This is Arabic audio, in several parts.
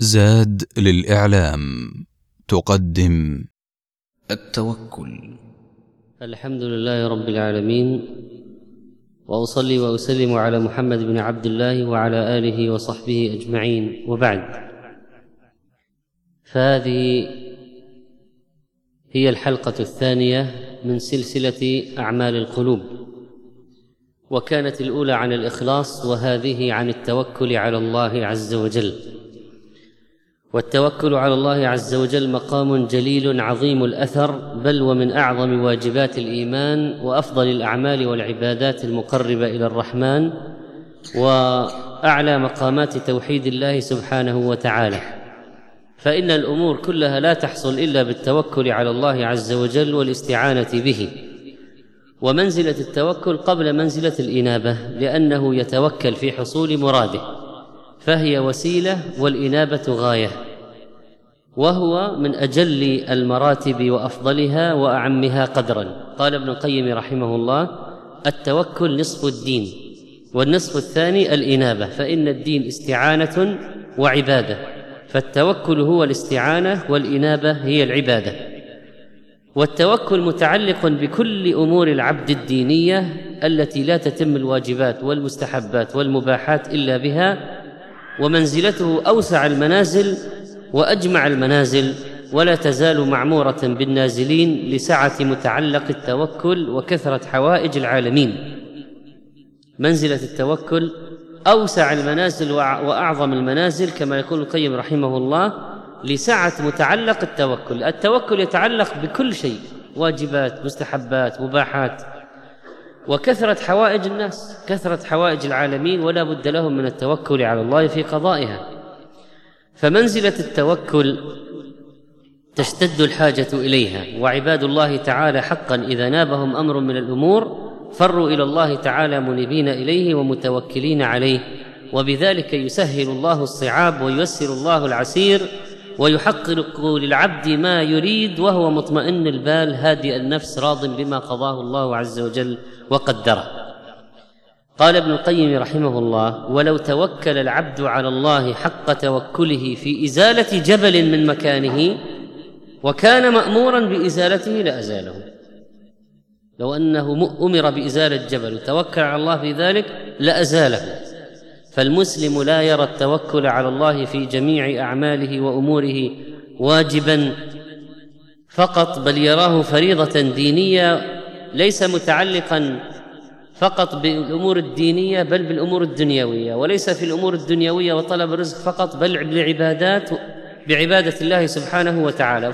زاد للإعلام تقدم التوكل. الحمد لله رب العالمين، وأصلي وأسلم على محمد بن عبد الله وعلى آله وصحبه أجمعين، وبعد، فهذه هي الحلقة الثانية من سلسلة أعمال القلوب، وكانت الأولى عن الإخلاص، وهذه عن التوكل على الله عز وجل. والتوكل على الله عز وجل مقام جليل عظيم الأثر، بل ومن أعظم واجبات الإيمان وأفضل الأعمال والعبادات المقربة إلى الرحمن، وأعلى مقامات توحيد الله سبحانه وتعالى. فإن الأمور كلها لا تحصل إلا بالتوكل على الله عز وجل والاستعانة به. ومنزلة التوكل قبل منزلة الإنابة، لأنه يتوكل في حصول مراده، فهي وسيلة والإنابة غاية، وهو من أجل المراتب وأفضلها وأعمها قدرا. قال ابن القيم رحمه الله: التوكل نصف الدين، والنصف الثاني الإنابة، فإن الدين استعانة وعبادة، فالتوكل هو الاستعانة والإنابة هي العبادة. والتوكل متعلق بكل أمور العبد الدينية التي لا تتم الواجبات والمستحبات والمباحات إلا بها، ومنزلته أوسع المنازل وأجمع المنازل، ولا تزال معمورة بالنازلين لسعة متعلق التوكل وكثرة حوائج العالمين. منزلة التوكل أوسع المنازل وأعظم المنازل، كما يقول القيم رحمه الله، لسعة متعلق التوكل. التوكل يتعلق بكل شيء، واجبات، مستحبات، مباحات، وكثرة حوائج الناس، كثرة حوائج العالمين، ولا بد لهم من التوكل على الله في قضائها. فمنزلة التوكل تشتد الحاجة إليها، وعباد الله تعالى حقا إذا نابهم أمر من الأمور فروا إلى الله تعالى منيبين إليه ومتوكلين عليه، وبذلك يسهل الله الصعاب وييسر الله العسير، ويحقق للعبد ما يريد وهو مطمئن البال هادئ النفس راض بما قضاه الله عز وجل وقدره. قال ابن القيم رحمه الله: ولو توكل العبد على الله حق توكله في إزالة جبل من مكانه وكان مأمورا بإزالته لأزاله. لو أنه أمر بإزالة جبل وتوكل على الله في ذلك لأزاله. فالمسلم لا يرى التوكل على الله في جميع أعماله وأموره واجبا فقط، بل يراه فريضة دينية، ليس متعلقا فقط بالأمور الدينية بل بالأمور الدنيوية، وليس في الأمور الدنيوية وطلب الرزق فقط، بل بعبادة الله سبحانه وتعالى.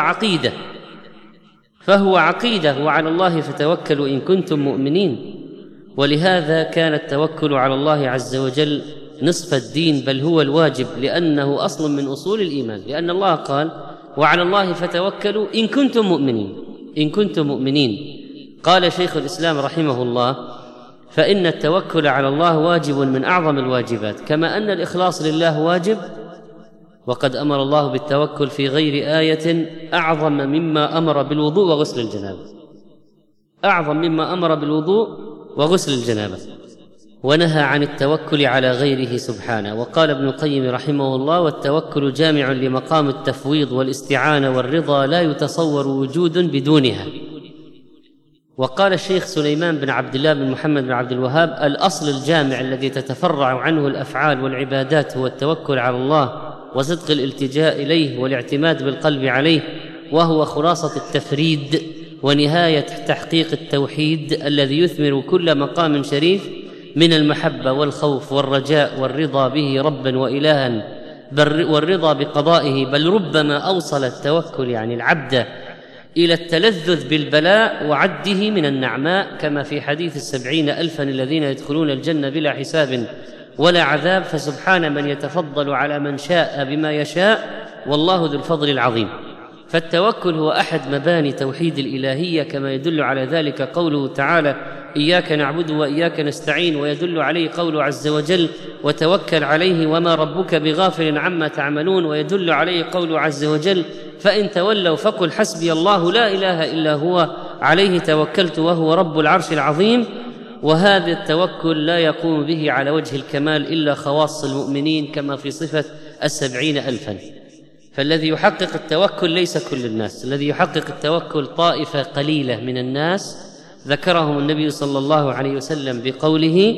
فهو عقيدة وعلى الله فتوكلوا إن كنتم مؤمنين. ولهذا كان التوكل على الله عز وجل نصف الدين، بل هو الواجب، لأنه أصل من أصول الإيمان، لأن الله قال: وعلى الله فتوكلوا إن كنتم مؤمنين. إن كنتم مؤمنين. قال شيخ الإسلام رحمه الله: فإن التوكل على الله واجب من أعظم الواجبات، كما أن الإخلاص لله واجب، وقد أمر الله بالتوكل في غير آية أعظم مما أمر بالوضوء وغسل الجنابة، أعظم مما أمر بالوضوء وغسل الجنابة، ونهى عن التوكل على غيره سبحانه. وقال ابن القيم رحمه الله: والتوكل جامع لمقام التفويض والاستعانة والرضا، لا يتصور وجود بدونها. وقال الشيخ سليمان بن عبد الله بن محمد بن عبد الوهاب: الأصل الجامع الذي تتفرع عنه الأفعال والعبادات هو التوكل على الله وصدق الالتجاء إليه والاعتماد بالقلب عليه، وهو خلاصة التفريد ونهاية تحقيق التوحيد الذي يثمر كل مقام شريف من المحبة والخوف والرجاء والرضا به ربا وإلها، والرضا بقضائه، بل ربما أوصل التوكل يعني العبد إلى التلذذ بالبلاء وعده من النعماء، كما في حديث 70,000 الذين يدخلون الجنة بلا حساب ولا عذاب، فسبحان من يتفضل على من شاء بما يشاء، والله ذو الفضل العظيم. فالتوكل هو أحد مباني توحيد الإلهية، كما يدل على ذلك قوله تعالى: إياك نعبد وإياك نستعين، ويدل عليه قوله عز وجل: وتوكل عليه وما ربك بغافل عما تعملون، ويدل عليه قوله عز وجل: فإن تولوا فقل حسبي الله لا إله إلا هو عليه توكلت وهو رب العرش العظيم. وهذا التوكل لا يقوم به على وجه الكمال إلا خواص المؤمنين، كما في صفة 70,000. فالذي يحقق التوكل ليس كل الناس، الذي يحقق التوكل طائفة قليلة من الناس ذكرهم النبي صلى الله عليه وسلم بقوله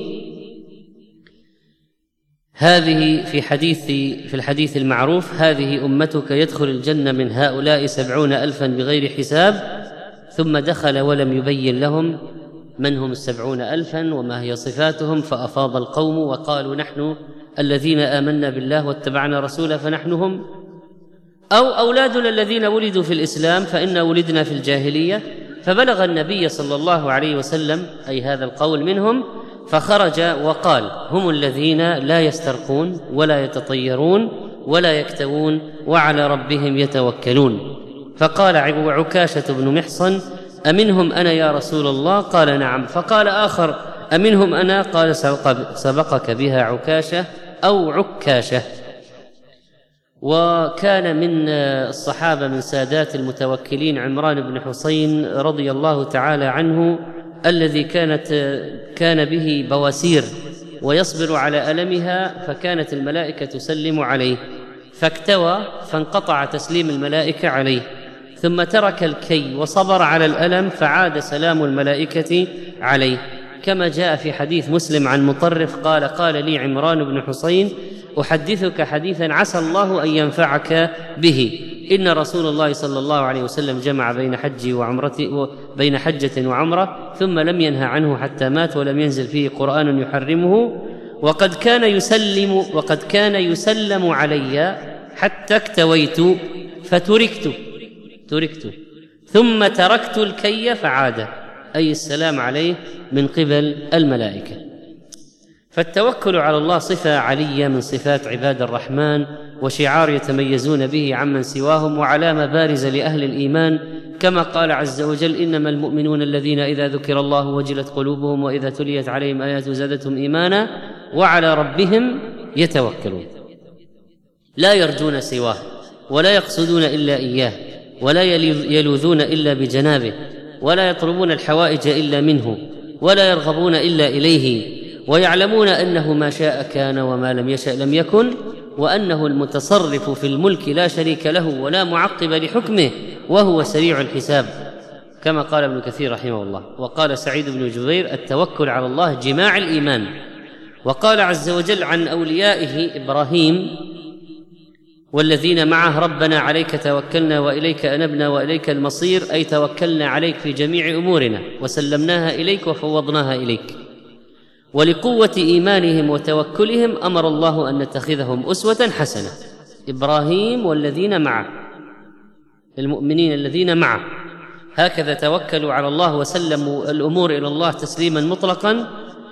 هذه في الحديث المعروف: هذه أمتك يدخل الجنة من هؤلاء 70,000 بغير حساب. ثم دخل ولم يبين لهم من هم 70,000 وما هي صفاتهم، فأفاض القوم وقالوا: نحن الذين آمنا بالله واتبعنا رسوله فنحن هم، أو أولادنا الذين ولدوا في الإسلام فإنا ولدنا في الجاهلية. فبلغ النبي صلى الله عليه وسلم أي هذا القول منهم، فخرج وقال: هم الذين لا يسترقون ولا يتطيرون ولا يكتوون وعلى ربهم يتوكلون. فقال عكاشة بن محصن: أمنهم أنا يا رسول الله؟ قال: نعم. فقال آخر: أمنهم أنا؟ قال: سبقك بها عكاشة أو عكاشة. وكان من الصحابة من سادات المتوكلين عمران بن حسين رضي الله تعالى عنه، الذي كان به بواسير ويصبر على ألمها، فكانت الملائكة تسلم عليه، فاكتوى فانقطع تسليم الملائكة عليه، ثم ترك الكي وصبر على الألم فعاد سلام الملائكة عليه، كما جاء في حديث مسلم عن مطرف قال لي عمران بن حسين: أحدثك حديثا عسى الله أن ينفعك به. إن رسول الله صلى الله عليه وسلم جمع بين حجة وعمرة ثم لم ينهى عنه حتى مات، ولم ينزل فيه قرآن يحرمه، وقد كان يسلم علي حتى اكتويت فتركت ثم تركت الكي فعاد، أي السلام عليه من قبل الملائكة. فالتوكل على الله صفة علية من صفات عباد الرحمن، وشعار يتميزون به عمن سواهم، وعلامة بارزة لأهل الإيمان، كما قال عز وجل: إنما المؤمنون الذين إذا ذكر الله وجلت قلوبهم وإذا تليت عليهم آياته زادتهم إيمانا وعلى ربهم يتوكلون. لا يرجون سواه ولا يقصدون إلا إياه ولا يلوذون إلا بجنابه ولا يطلبون الحوائج إلا منه ولا يرغبون إلا إليه، ويعلمون أنه ما شاء كان وما لم يشأ لم يكن، وأنه المتصرف في الملك لا شريك له ولا معقب لحكمه وهو سريع الحساب، كما قال ابن كثير رحمه الله. وقال سعيد بن جبير: التوكل على الله جماع الإيمان. وقال عز وجل عن أوليائه إبراهيم والذين معه: ربنا عليك توكلنا وإليك أنبنا وإليك المصير، أي توكلنا عليك في جميع أمورنا وسلمناها إليك وفوضناها إليك. ولقوة إيمانهم وتوكلهم أمر الله أن نتخذهم أسوة حسنة. إبراهيم والذين معه، المؤمنين الذين معه، هكذا توكلوا على الله وسلموا الأمور إلى الله تسليما مطلقا،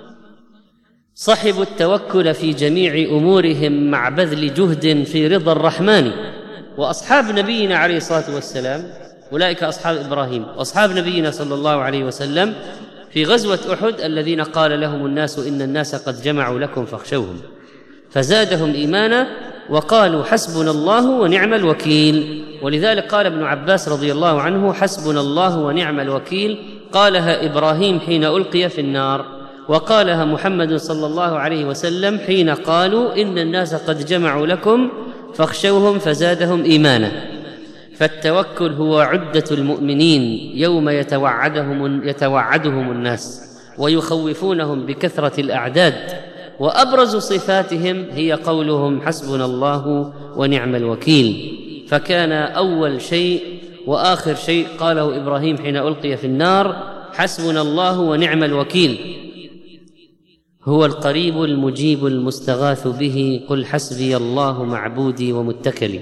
صحبوا التوكل في جميع أمورهم مع بذل جهد في رضا الرحمن. وأصحاب نبينا عليه الصلاة والسلام أولئك أصحاب إبراهيم، وأصحاب نبينا صلى الله عليه وسلم في غزوة أحد الذين قال لهم الناس إن الناس قد جمعوا لكم فاخشوهم، فزادهم إيمانا وقالوا حسبنا الله ونعم الوكيل. ولذلك قال ابن عباس رضي الله عنه: حسبنا الله ونعم الوكيل قالها إبراهيم حين ألقي في النار، وقالها محمد صلى الله عليه وسلم حين قالوا إن الناس قد جمعوا لكم فاخشوهم فزادهم إيمانا. فالتوكل هو عدة المؤمنين يوم يتوعدهم الناس ويخوفونهم بكثرة الأعداد، وأبرز صفاتهم هي قولهم حسبنا الله ونعم الوكيل. فكان أول شيء وآخر شيء قاله إبراهيم حين ألقي في النار: حسبنا الله ونعم الوكيل، هو القريب المجيب المستغاث به، قل حسبي الله معبودي ومتكلي.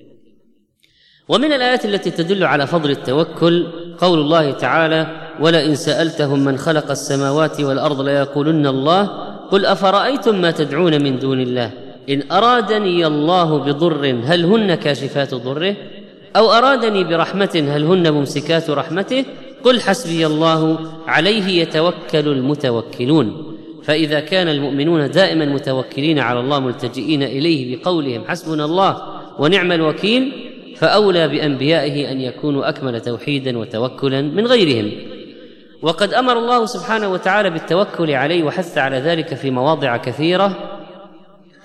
ومن الآيات التي تدل على فضل التوكل قول الله تعالى: ولئن سألتهم من خلق السماوات والأرض ليقولن الله قل أفرأيتم ما تدعون من دون الله إن أرادني الله بضر هل هن كاشفات ضره أو أرادني برحمة هل هن ممسكات رحمته قل حسبي الله عليه يتوكل المتوكلون. فإذا كان المؤمنون دائما متوكلين على الله ملتجئين إليه بقولهم حسبنا الله ونعم الوكيل، فأولى بأنبيائه أن يكونوا أكمل توحيدا وتوكلا من غيرهم. وقد أمر الله سبحانه وتعالى بالتوكل عليه وحث على ذلك في مواضع كثيرة،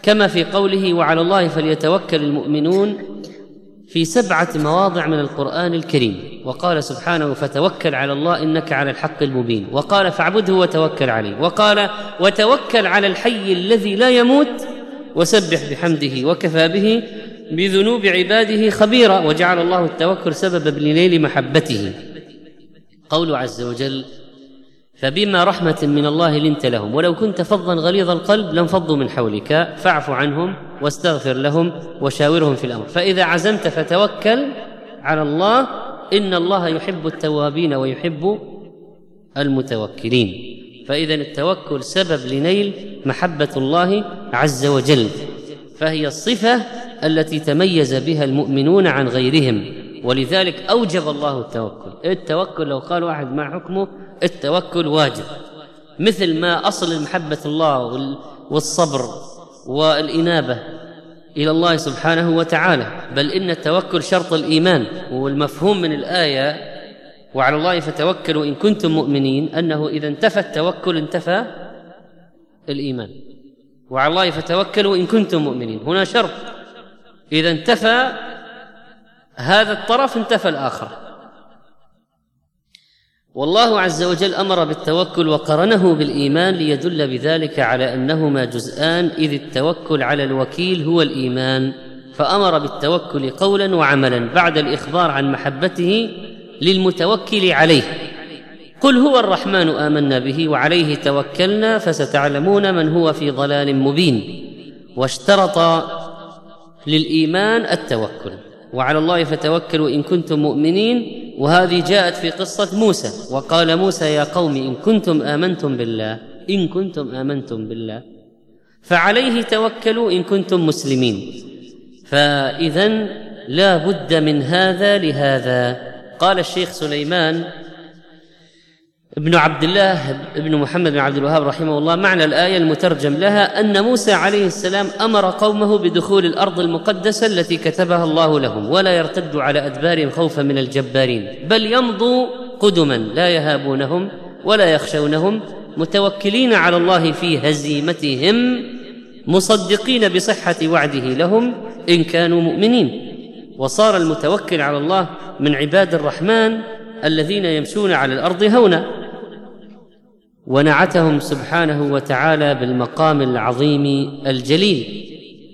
كما في قوله وعلى الله فليتوكل المؤمنون في 7 مواضع من القرآن الكريم. وقال سبحانه فتوكل على الله إنك على الحق المبين، وقال فاعبده وتوكل عليه، وقال وتوكل على الحي الذي لا يموت وسبح بحمده وكفى به بذنوب عباده خبيرا، وجعل الله التوكل سببا لنيل محبته. قوله عز وجل فبما رحمة من الله لنت لهم ولو كنت فظا غليظ القلب لانفضوا من حولك فاعف عنهم واستغفر لهم وشاورهم في الأمر فإذا عزمت فتوكل على الله إن الله يحب التوابين ويحب المتوكلين. فإذا التوكل سبب لنيل محبة الله عز وجل، فهي الصفة التي تميز بها المؤمنون عن غيرهم، ولذلك أوجب الله التوكل. التوكل لو قال واحد ما حكمه التوكل واجب، مثل ما أصل محبة الله والصبر والإنابة إلى الله سبحانه وتعالى، بل إن التوكل شرط الإيمان. والمفهوم من الآية وعلى الله فتوكلوا إن كنتم مؤمنين أنه إذا انتفى التوكل انتفى الإيمان. وعلى الله فتوكلوا إن كنتم مؤمنين هنا شرط، إذا انتفى هذا الطرف انتفى الآخر. والله عز وجل أمر بالتوكل وقرنه بالإيمان ليدل بذلك على أنهما جزءان، إذ التوكل على الوكيل هو الإيمان، فأمر بالتوكل قولا وعملا بعد الإخبار عن محبته للمتوكل عليه. قل هو الرحمن آمنا به وعليه توكلنا فستعلمون من هو في ضلال مبين. واشترط للإيمان التوكل. وعلى الله فتوكلوا إن كنتم مؤمنين، وهذه جاءت في قصة موسى. وقال موسى يا قوم إن كنتم آمنتم بالله فعليه توكلوا إن كنتم مسلمين. فإذا لا بد من هذا لهذا. قال الشيخ سليمان ابن عبد الله ابن محمد بن عبد الوهاب رحمه الله معنى الآية المترجم لها أن موسى عليه السلام أمر قومه بدخول الأرض المقدسة التي كتبها الله لهم، ولا يرتدوا على أدبارهم خوفا من الجبارين، بل يمضوا قدما لا يهابونهم ولا يخشونهم، متوكلين على الله في هزيمتهم، مصدقين بصحة وعده لهم إن كانوا مؤمنين. وصار المتوكل على الله من عباد الرحمن الذين يمشون على الأرض هونا. ونعتهم سبحانه وتعالى بالمقام العظيم الجليل.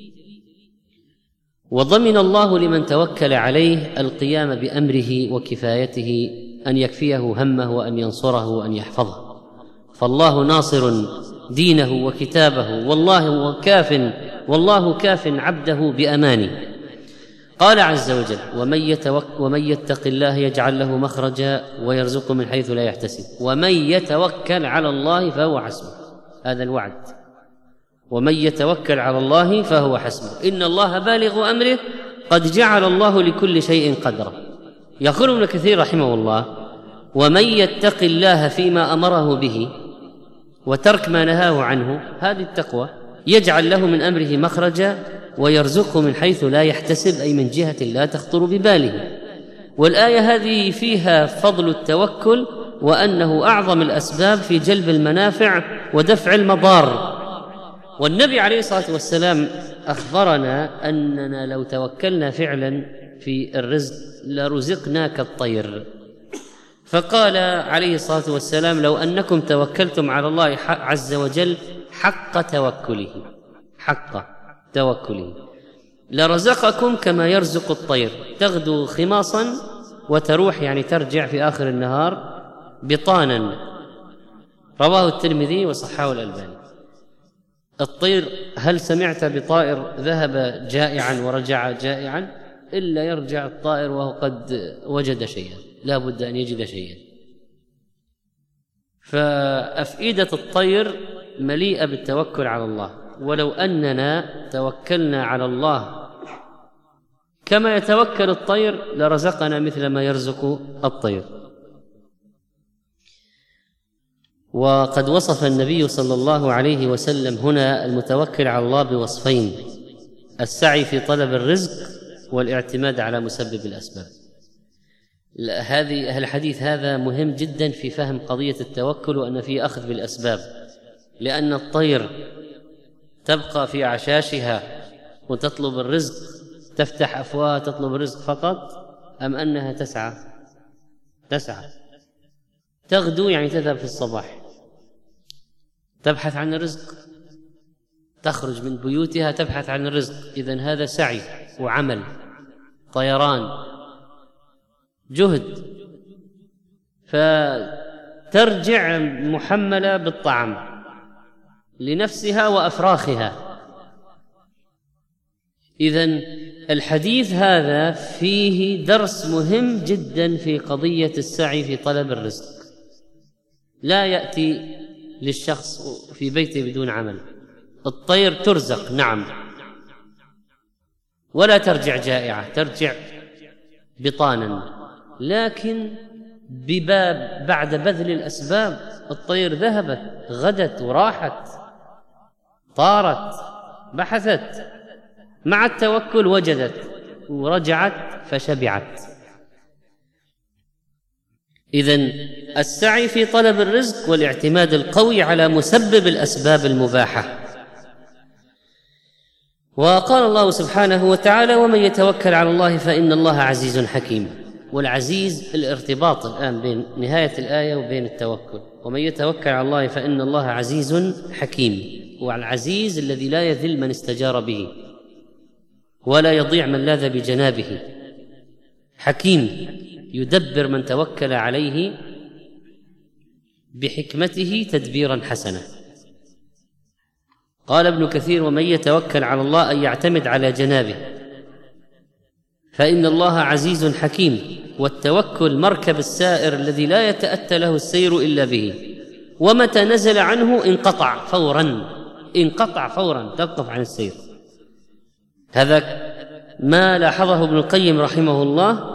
وضمن الله لمن توكل عليه القيام بأمره وكفايته، أن يكفيه همه وأن ينصره وأن يحفظه. فالله ناصر دينه وكتابه، والله كاف عبده بأمانه. قال عز وجل ومن يتق الله يجعل له مخرجا ويرزقه من حيث لا يحتسب ومن يتوكل على الله فهو حسبه. هذا الوعد، ومن يتوكل على الله فهو حسبه إن الله بالغ أمره قد جعل الله لكل شيء قدرا. يقول ابن كثير رحمه الله ومن يتق الله فيما أمره به وترك ما نهاه عنه، هذه التقوى، يجعل له من أمره مخرجا ويرزقه من حيث لا يحتسب، أي من جهة لا تخطر بباله. والآية هذه فيها فضل التوكل، وأنه أعظم الأسباب في جلب المنافع ودفع المضار. والنبي عليه الصلاة والسلام أخبرنا أننا لو توكلنا فعلا في الرزق لرزقنا كالطير. فقال عليه الصلاة والسلام لو أنكم توكلتم على الله عز وجل حق توكله لرزقكم كما يرزق الطير، تغدو خماصا وتروح، يعني ترجع في آخر النهار بطانا. رواه الترمذي وصححه الألباني. الطير، هل سمعت بطائر ذهب جائعا ورجع جائعا؟ إلا يرجع الطائر وهو قد وجد شيئا، لا بد أن يجد شيئا. فأفئدة الطير مليئة بالتوكل على الله. ولو أننا توكلنا على الله كما يتوكل الطير لرزقنا مثل ما يرزق الطير. وقد وصف النبي صلى الله عليه وسلم هنا المتوكل على الله بوصفين: السعي في طلب الرزق والاعتماد على مسبب الأسباب. هذه الحديث هذا مهم جدا في فهم قضية التوكل، وأن فيه أخذ بالأسباب، لأن الطير تبقى في عشاشها وتطلب الرزق، تفتح أفواه تطلب الرزق فقط، أم أنها تسعى تغدو، يعني تذهب في الصباح تبحث عن الرزق، تخرج من بيوتها تبحث عن الرزق. إذن هذا سعي وعمل، طيران، جهد. فترجع محملة بالطعام لنفسها وأفراخها. إذن الحديث هذا فيه درس مهم جدا في قضية السعي في طلب الرزق. لا يأتي للشخص في بيته بدون عمل. الطير ترزق نعم، ولا ترجع جائعة، ترجع بطانا، لكن بباب بعد بذل الأسباب الطير ذهبت، غدت وراحت، طارت، بحثت، مع التوكل وجدت ورجعت فشبعت. إذن السعي في طلب الرزق والاعتماد القوي على مسبب الأسباب المباحة. وقال الله سبحانه وتعالى: ومن يتوكل على الله فإن الله عزيز حكيم. والعزيز الارتباط الآن بين نهاية الآية وبين التوكل. ومن يتوكل على الله فإن الله عزيز حكيم. والعزيز الذي لا يذل من استجار به ولا يضيع من لاذ بجنابه. حكيم يدبر من توكل عليه بحكمته تدبيرا حسنا. قال ابن كثير: ومن يتوكل على الله أن يعتمد على جنابه فإن الله عزيز حكيم. والتوكل مركب السائر الذي لا يتأتى له السير إلا به، ومتى نزل عنه انقطع فورا توقف عن السير. هذا ما لاحظه ابن القيم رحمه الله،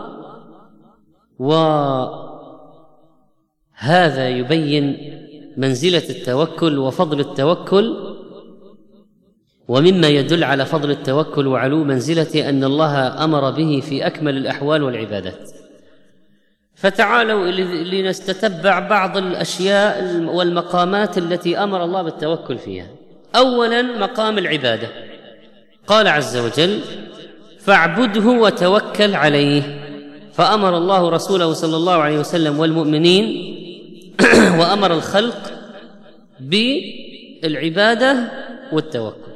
وهذا يبين منزلة التوكل وفضل التوكل. ومما يدل على فضل التوكل وعلو منزلته أن الله أمر به في أكمل الأحوال والعبادات. فتعالوا لنستتبع بعض الأشياء والمقامات التي أمر الله بالتوكل فيها. أولا مقام العبادة، قال عز وجل: فاعبده وتوكل عليه. فأمر الله رسوله صلى الله عليه وسلم والمؤمنين وأمر الخلق بالعبادة والتوكل.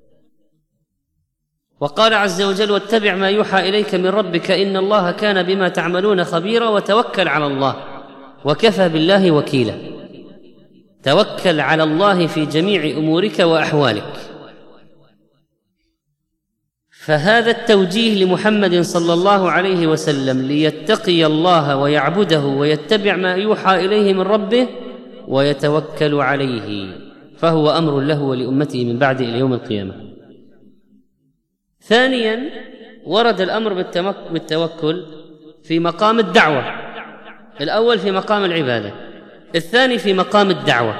وقال عز وجل: واتبع ما يوحى إليك من ربك إن الله كان بما تعملون خبيرا وتوكل على الله وكفى بالله وكيلا. توكل على الله في جميع أمورك وأحوالك. فهذا التوجيه لمحمد صلى الله عليه وسلم ليتقي الله ويعبده ويتبع ما يوحى إليه من ربه ويتوكل عليه، فهو أمر له ولأمته من بعد إلى يوم القيامة. ثانيا ورد الأمر بالتوكل في مقام الدعوة. الأول في مقام العبادة، الثاني في مقام الدعوة.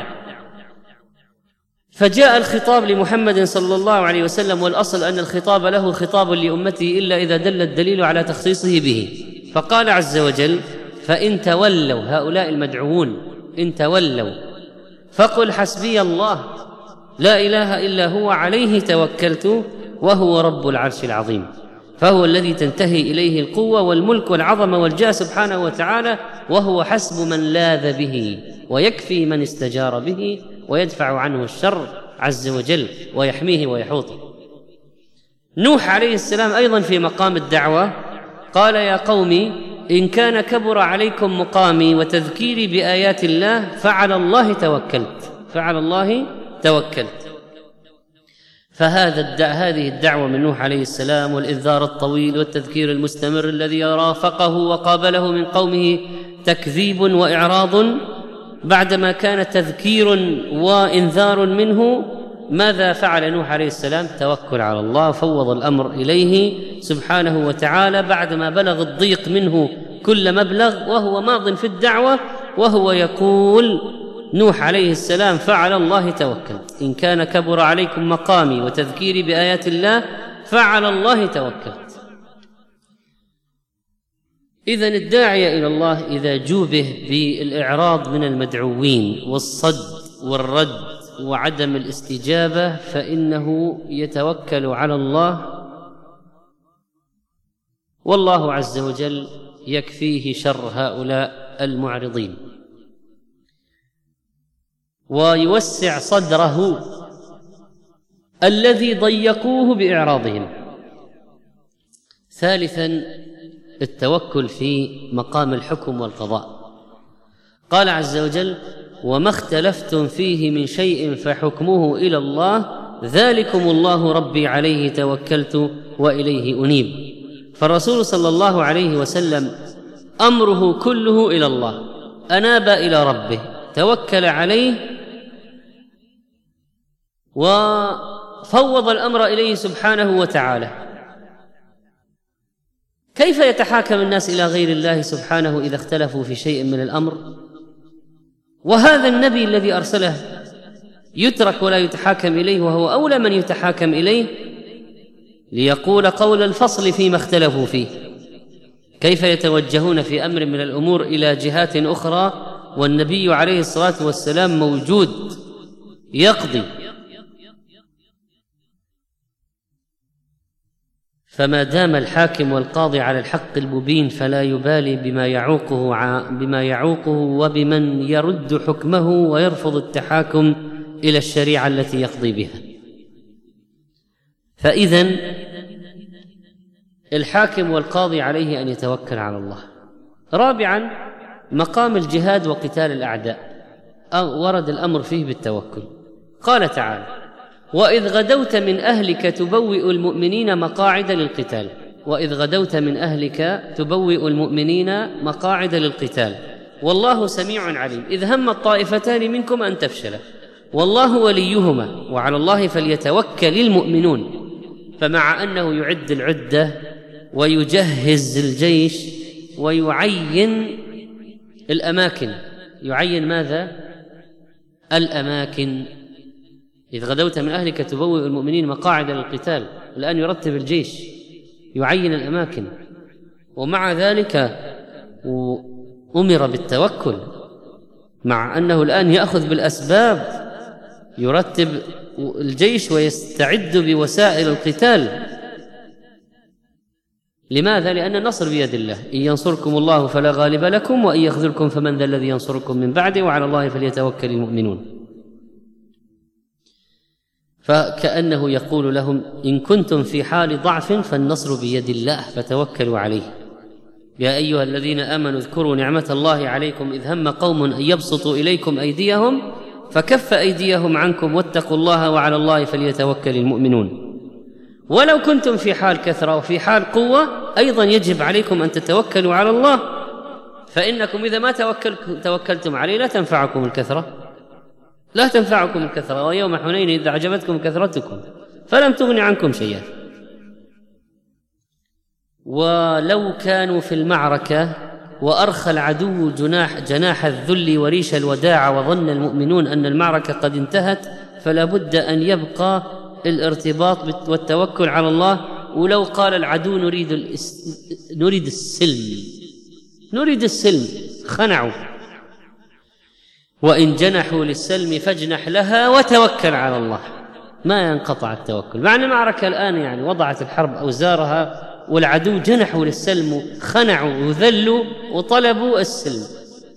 فجاء الخطاب لمحمد صلى الله عليه وسلم، والأصل أن الخطاب له خطاب لأمته إلا إذا دل الدليل على تخصيصه به. فقال عز وجل: فإن تولوا، هؤلاء المدعوون إن تولوا فقل حسبي الله لا إله إلا هو عليه توكلت وهو رب العرش العظيم. فهو الذي تنتهي إليه القوة والملك والعظمة والجاه سبحانه وتعالى، وهو حسب من لاذ به ويكفي من استجار به ويدفع عنه الشر عز وجل ويحميه ويحوطه. نوح عليه السلام أيضا في مقام الدعوة قال: يا قوم إن كان كبر عليكم مقامي وتذكيري بآيات الله فعلى الله توكلت. هذه الدعوة من نوح عليه السلام والإنذار الطويل والتذكير المستمر الذي رافقه وقابله من قومه تكذيب وإعراض، بعدما كان تذكير وإنذار منه، ماذا فعل نوح عليه السلام؟ توكل على الله، فوض الأمر إليه سبحانه وتعالى بعدما بلغ الضيق منه كل مبلغ، وهو ماض في الدعوة، وهو يقول نوح عليه السلام: فعلى الله توكلت. إن كان كبر عليكم مقامي وتذكيري بآيات الله فعلى الله توكلت. إذن الداعية إلى الله إذا جوبه بالإعراض من المدعوين والصد والرد وعدم الاستجابة فإنه يتوكل على الله، والله عز وجل يكفيه شر هؤلاء المعرضين ويوسع صدره الذي ضيقوه بإعراضهم. ثالثا التوكل في مقام الحكم والقضاء. قال عز وجل: وما اختلفتم فيه من شيء فحكمه إلى الله ذلكم الله ربي عليه توكلت وإليه أنيب. فالرسول صلى الله عليه وسلم أمره كله إلى الله، أناب إلى ربه، توكل عليه وفوض الأمر إليه سبحانه وتعالى. كيف يتحاكم الناس إلى غير الله سبحانه إذا اختلفوا في شيء من الأمر؟ وهذا النبي الذي أرسله يترك ولا يتحاكم إليه، وهو أولى من يتحاكم إليه ليقول قول الفصل فيما اختلفوا فيه. كيف يتوجهون في أمر من الأمور إلى جهات أخرى والنبي عليه الصلاة والسلام موجود يقضي؟ فما دام الحاكم والقاضي على الحق المبين فلا يبالي بما يعوقه وبمن يرد حكمه ويرفض التحاكم إلى الشريعة التي يقضي بها. فإذن الحاكم والقاضي عليه أن يتوكل على الله. رابعا مقام الجهاد وقتال الأعداء، ورد الأمر فيه بالتوكل. قال تعالى: وإذ غدوت من أهلك تبوئ المؤمنين مقاعد للقتال. وإذ غدوت من أهلك تبوئ المؤمنين مقاعد للقتال والله سميع عليم. إذ هم الطائفتان منكم أن تفشلا والله وليهما وعلى الله فليتوكل المؤمنون. فمع أنه يعد العدة ويجهز الجيش ويعين الأماكن، يعين ماذا؟ الأماكن. إذ غدوت من أهلك تبوئ المؤمنين مقاعد للقتال، الآن يرتب الجيش، يعين الأماكن، ومع ذلك أمر بالتوكل، مع أنه الآن يأخذ بالأسباب، يرتب الجيش ويستعد بوسائل القتال. لماذا؟ لأن النصر بيد الله، إن ينصركم الله فلا غالب لكم وإن يخذلكم فمن ذا الذي ينصركم من بعده وعلى الله فليتوكل المؤمنون. فكأنه يقول لهم: إن كنتم في حال ضعف فالنصر بيد الله فتوكلوا عليه. يا أيها الذين آمنوا اذكروا نعمة الله عليكم إذ هم قوم أن يبسطوا إليكم أيديهم فكف أيديهم عنكم واتقوا الله وعلى الله فليتوكل المؤمنون. ولو كنتم في حال كثرة وفي حال قوة أيضا يجب عليكم أن تتوكلوا على الله، فإنكم إذا ما توكلتم عليه لا تنفعكم الكثرة. ويوم حنين إذ أعجبتكم كثرتكم فلم تغن عنكم شيئا. ولو كانوا في المعركة وأرخى العدو جناح الذل وريش الوداع وظن المؤمنون أن المعركة قد انتهت فلا بد أن يبقى الارتباط والتوكل على الله. ولو قال العدو نريد السلم خنعوا. وإن جنحوا للسلم فاجنح لها وتوكل على الله. ما ينقطع التوكل، مع أن المعركة الآن يعني وضعت الحرب أوزارها والعدو جنحوا للسلم، خنعوا وذلوا وطلبوا السلم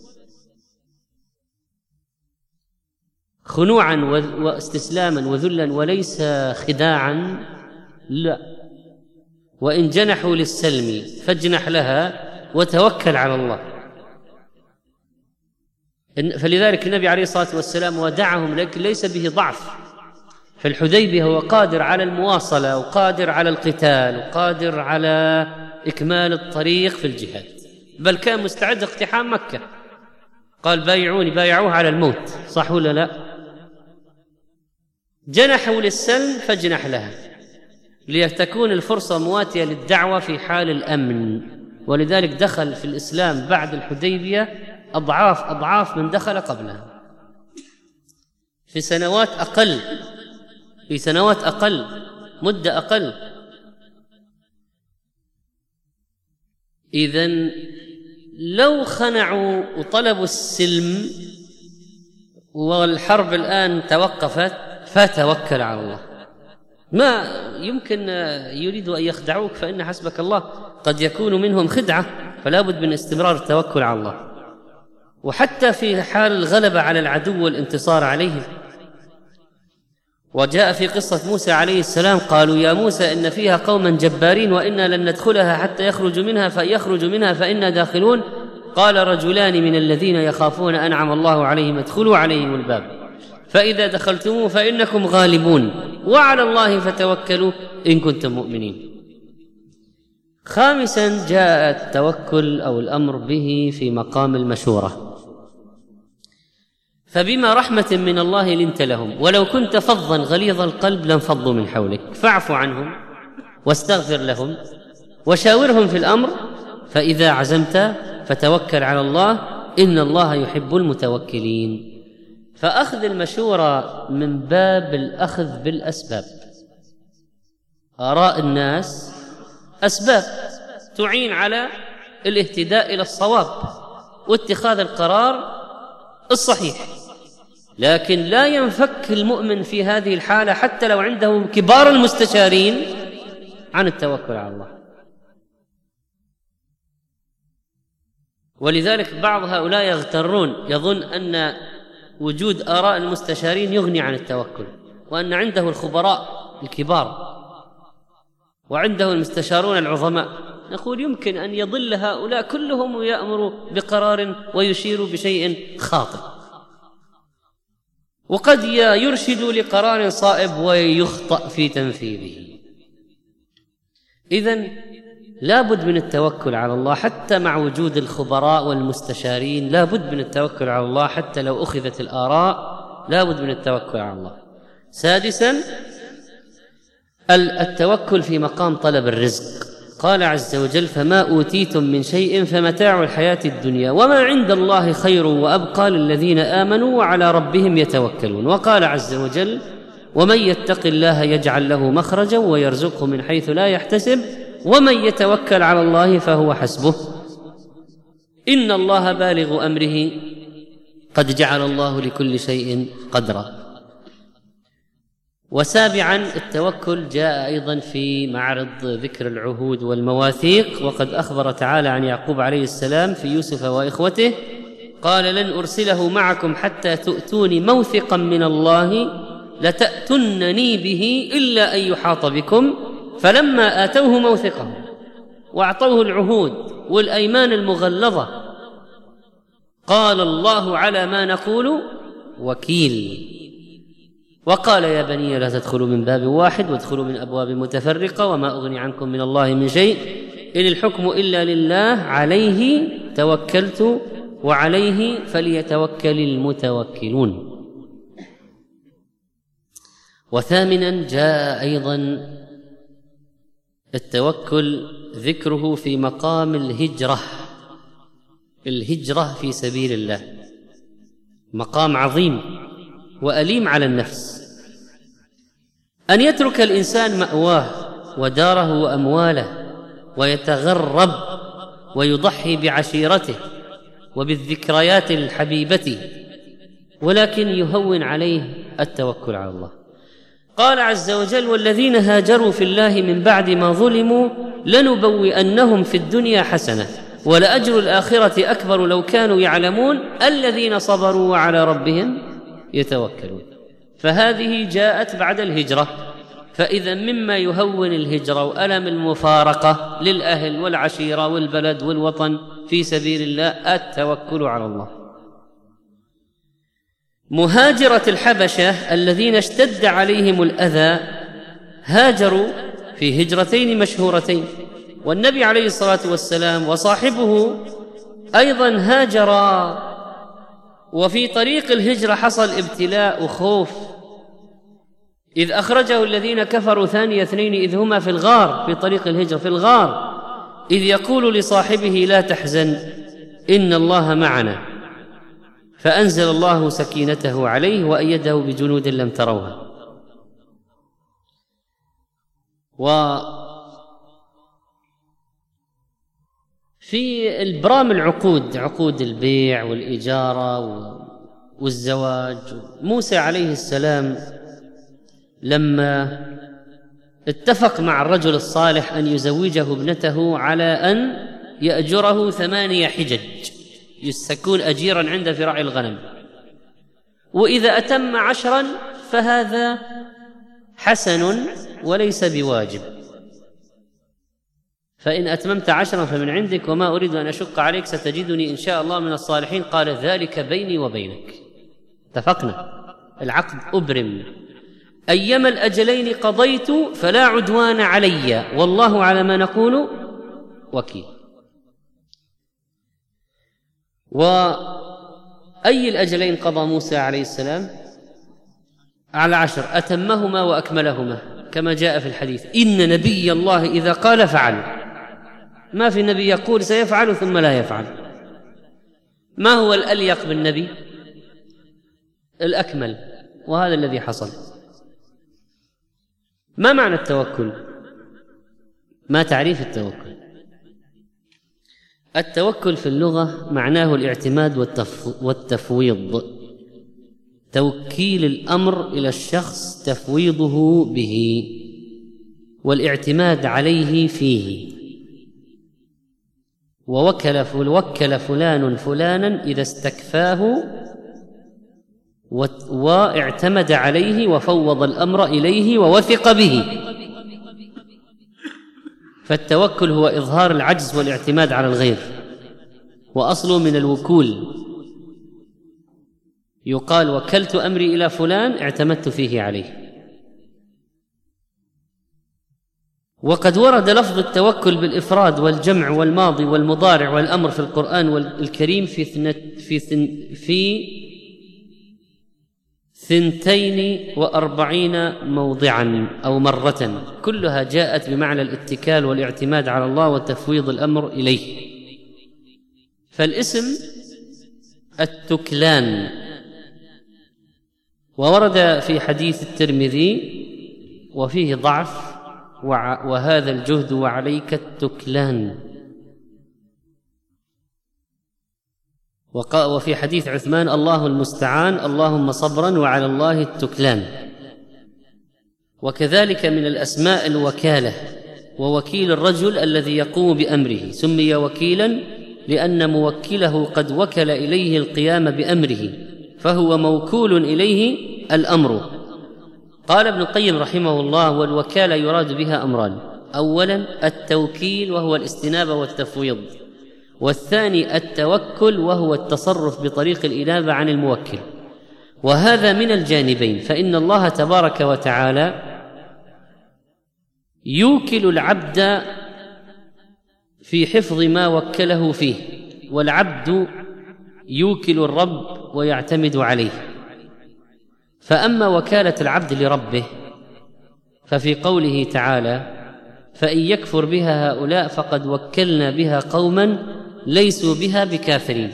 خنوعا واستسلاما وذلا وليس خداعا، لا. وإن جنحوا للسلم فاجنح لها وتوكل على الله. فلذلك النبي عليه الصلاة والسلام ودعهم، لكن ليس به ضعف. في الحديبية هو قادر على المواصلة وقادر على القتال وقادر على إكمال الطريق في الجهاد، بل كان مستعد اقتحام مكة. قال: بايعوه على الموت، صح ولا لا؟ جنحوا للسلم فاجنح لها، لتكون الفرصة مواتية للدعوة في حال الأمن. ولذلك دخل في الإسلام بعد الحديبية أضعاف من دخل قبلها في سنوات أقل، مدة أقل. إذن لو خنعوا وطلبوا السلم والحرب الآن توقفت فتوكل على الله. ما يمكن يريد أن يخدعوك فإن حسبك الله قد يكون منهم خدعة، فلا بد من استمرار التوكل على الله. وحتى في حال الغلبة على العدو والانتصار عليه، وجاء في قصة موسى عليه السلام قالوا يا موسى إن فيها قوما جبارين وإنا لن ندخلها حتى يخرجوا منها فإن يخرجوا منها فإنا داخلون. قال رجلان من الذين يخافون أنعم الله عليهم ادخلوا عليهم الباب فإذا دخلتموه فإنكم غالبون وعلى الله فتوكلوا إن كنتم مؤمنين. خامسا جاء التوكل أو الأمر به في مقام المشورة. فبما رحمة من الله لنت لهم ولو كنت فظا غليظ القلب لانفضوا من حولك فاعف عنهم واستغفر لهم وشاورهم في الأمر فإذا عزمت فتوكل على الله إن الله يحب المتوكلين. فأخذ المشورة من باب الأخذ بالأسباب. آراء الناس أسباب تعين على الاهتداء إلى الصواب واتخاذ القرار الصحيح، لكن لا ينفك المؤمن في هذه الحالة حتى لو عنده كبار المستشارين عن التوكل على الله. ولذلك بعض هؤلاء يغترون يظن أن وجود آراء المستشارين يغني عن التوكل، وأن عنده الخبراء الكبار وعنده المستشارون العظماء. نقول يمكن أن يضل هؤلاء كلهم ويأمر بقرار ويشير بشيء خاطئ، وقد يرشد لقرار صائب ويخطأ في تنفيذه. إذن لا بد من التوكل على الله حتى مع وجود الخبراء والمستشارين، لا بد من التوكل على الله حتى لو أخذت الآراء، لا بد من التوكل على الله. سادسا التوكل في مقام طلب الرزق. قال عز وجل فما أوتيتم من شيء فمتاع الحياة الدنيا وما عند الله خير وأبقى للذين آمنوا وعلى ربهم يتوكلون. وقال عز وجل ومن يتق الله يجعل له مخرجا ويرزقه من حيث لا يحتسب ومن يتوكل على الله فهو حسبه إن الله بالغ أمره قد جعل الله لكل شيء قدرا. وسابعا التوكل جاء أيضا في معرض ذكر العهود والمواثيق، وقد أخبر تعالى عن يعقوب عليه السلام في يوسف وإخوته قال لن أرسله معكم حتى تؤتوني موثقا من الله لتأتنني به إلا أن يحاط بكم فلما آتوه موثقه وأعطوه العهود والأيمان المغلظة قال الله على ما نقول وكيل. وقال يا بني لا تدخلوا من باب واحد وادخلوا من أبواب متفرقة وما أغني عنكم من الله من شيء إن الحكم إلا لله عليه توكلت وعليه فليتوكل المتوكلون. وثامنا جاء أيضا التوكل ذكره في مقام الهجرة في سبيل الله، مقام عظيم وأليم على النفس. أن يترك الإنسان مأواه وداره وأمواله ويتغرب ويضحي بعشيرته وبالذكريات الحبيبة، ولكن يهون عليه التوكل على الله. قال عز وجل والذين هاجروا في الله من بعد ما ظلموا لنبوئنهم في الدنيا حسنة ولأجر الآخرة أكبر لو كانوا يعلمون الذين صبروا وعلى ربهم يتوكلون. فهذه جاءت بعد الهجرة. فإذا مما يهون الهجرة وألم المفارقة للأهل والعشيرة والبلد والوطن في سبيل الله التوكل على الله. مهاجرة الحبشة الذين اشتد عليهم الأذى هاجروا في هجرتين مشهورتين، والنبي عليه الصلاة والسلام وصاحبه أيضا هاجرا، وفي طريق الهجرة حصل ابتلاء وخوف إذ أخرجه الذين كفروا ثاني اثنين إذ هما في الغار، في طريق الهجرة في الغار، إذ يقول لصاحبه لا تحزن إن الله معنا، فأنزل الله سكينته عليه وأيده بجنود لم تروها. وفي البرام العقود، عقود البيع والإجارة والزواج. موسى عليه السلام لما اتفق مع الرجل الصالح أن يزوجه ابنته على أن يأجره 8 حجج يستكون أجيرا عنده في رعي الغنم، وإذا أتم 10 فهذا حسن وليس بواجب، فإن أتممت 10 فمن عندك وما أريد أن أشق عليك ستجدني إن شاء الله من الصالحين. قال ذلك بيني وبينك، اتفقنا، العقد أبرم، أيما الأجلين قضيت فلا عدوان علي والله على ما نقول وكيل. وأي الأجلين قضى موسى عليه السلام؟ على 10، أتمهما وأكملهما كما جاء في الحديث: إن نبي الله إذا قال فعل. ما في نبي يقول سيفعل ثم لا يفعل. ما هو الأليق بالنبي؟ الأكمل، وهذا الذي حصل. ما معنى التوكل؟ ما تعريف التوكل؟ التوكل في اللغة معناه الاعتماد والتفويض، توكيل الأمر إلى الشخص، تفويضه به والاعتماد عليه فيه. ووكل فلان فلانا إذا استكفاه واعتمد عليه وفوض الأمر إليه ووثق به. فالتوكل هو إظهار العجز والاعتماد على الغير، وأصله من الوكول، يقال وكلت أمري إلى فلان اعتمدت فيه عليه. وقد ورد لفظ التوكل بالإفراد والجمع والماضي والمضارع والأمر في القرآن الكريم في 42 موضعا أو مرة، كلها جاءت بمعنى الاتكال والاعتماد على الله وتفويض الأمر إليه. فالاسم التكلان، وورد في حديث الترمذي وفيه ضعف: وهذا الجهد وعليك التكلان. وفي حديث عثمان: الله المستعان، اللهم صبرا وعلى الله التكلان. وكذلك من الأسماء الوكالة، ووكيل الرجل الذي يقوم بأمره سمي وكيلا لأن موكله قد وكل إليه القيام بأمره، فهو موكول إليه الأمر. قال ابن القيم رحمه الله: والوكالة يراد بها أمران: أولا التوكيل وهو الاستنابة والتفويض، والثاني التوكل وهو التصرف بطريق الإنابة عن الموكل. وهذا من الجانبين، فإن الله تبارك وتعالى يوكل العبد في حفظ ما وكله فيه، والعبد يوكل الرب ويعتمد عليه. فأما وكالة العبد لربه ففي قوله تعالى: فإن يكفر بها هؤلاء فقد وكلنا بها قوما ليسوا بها بكافرين.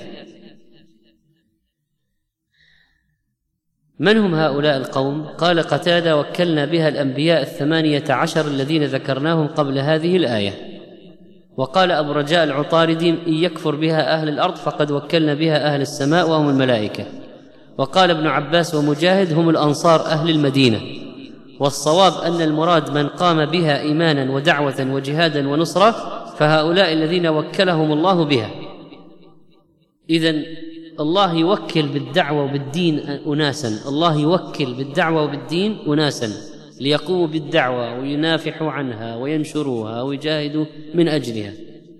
من هم هؤلاء القوم؟ قال قتادة: وكلنا بها الأنبياء 18 الذين ذكرناهم قبل هذه الآية. وقال أبو رجاء العطاردي: إن يكفر بها أهل الأرض فقد وكلنا بها أهل السماء وهم الملائكة. وقال ابن عباس ومجاهد: هم الأنصار أهل المدينة. والصواب أن المراد من قام بها إيمانا ودعوة وجهادا ونصرة، فهؤلاء الذين وكلهم الله بها. إذن الله يوكل بالدعوة وبالدين أناسا، الله يوكل بالدعوة وبالدين أناسا ليقوموا بالدعوة وينافحوا عنها وينشروها ويجاهدوا من أجلها.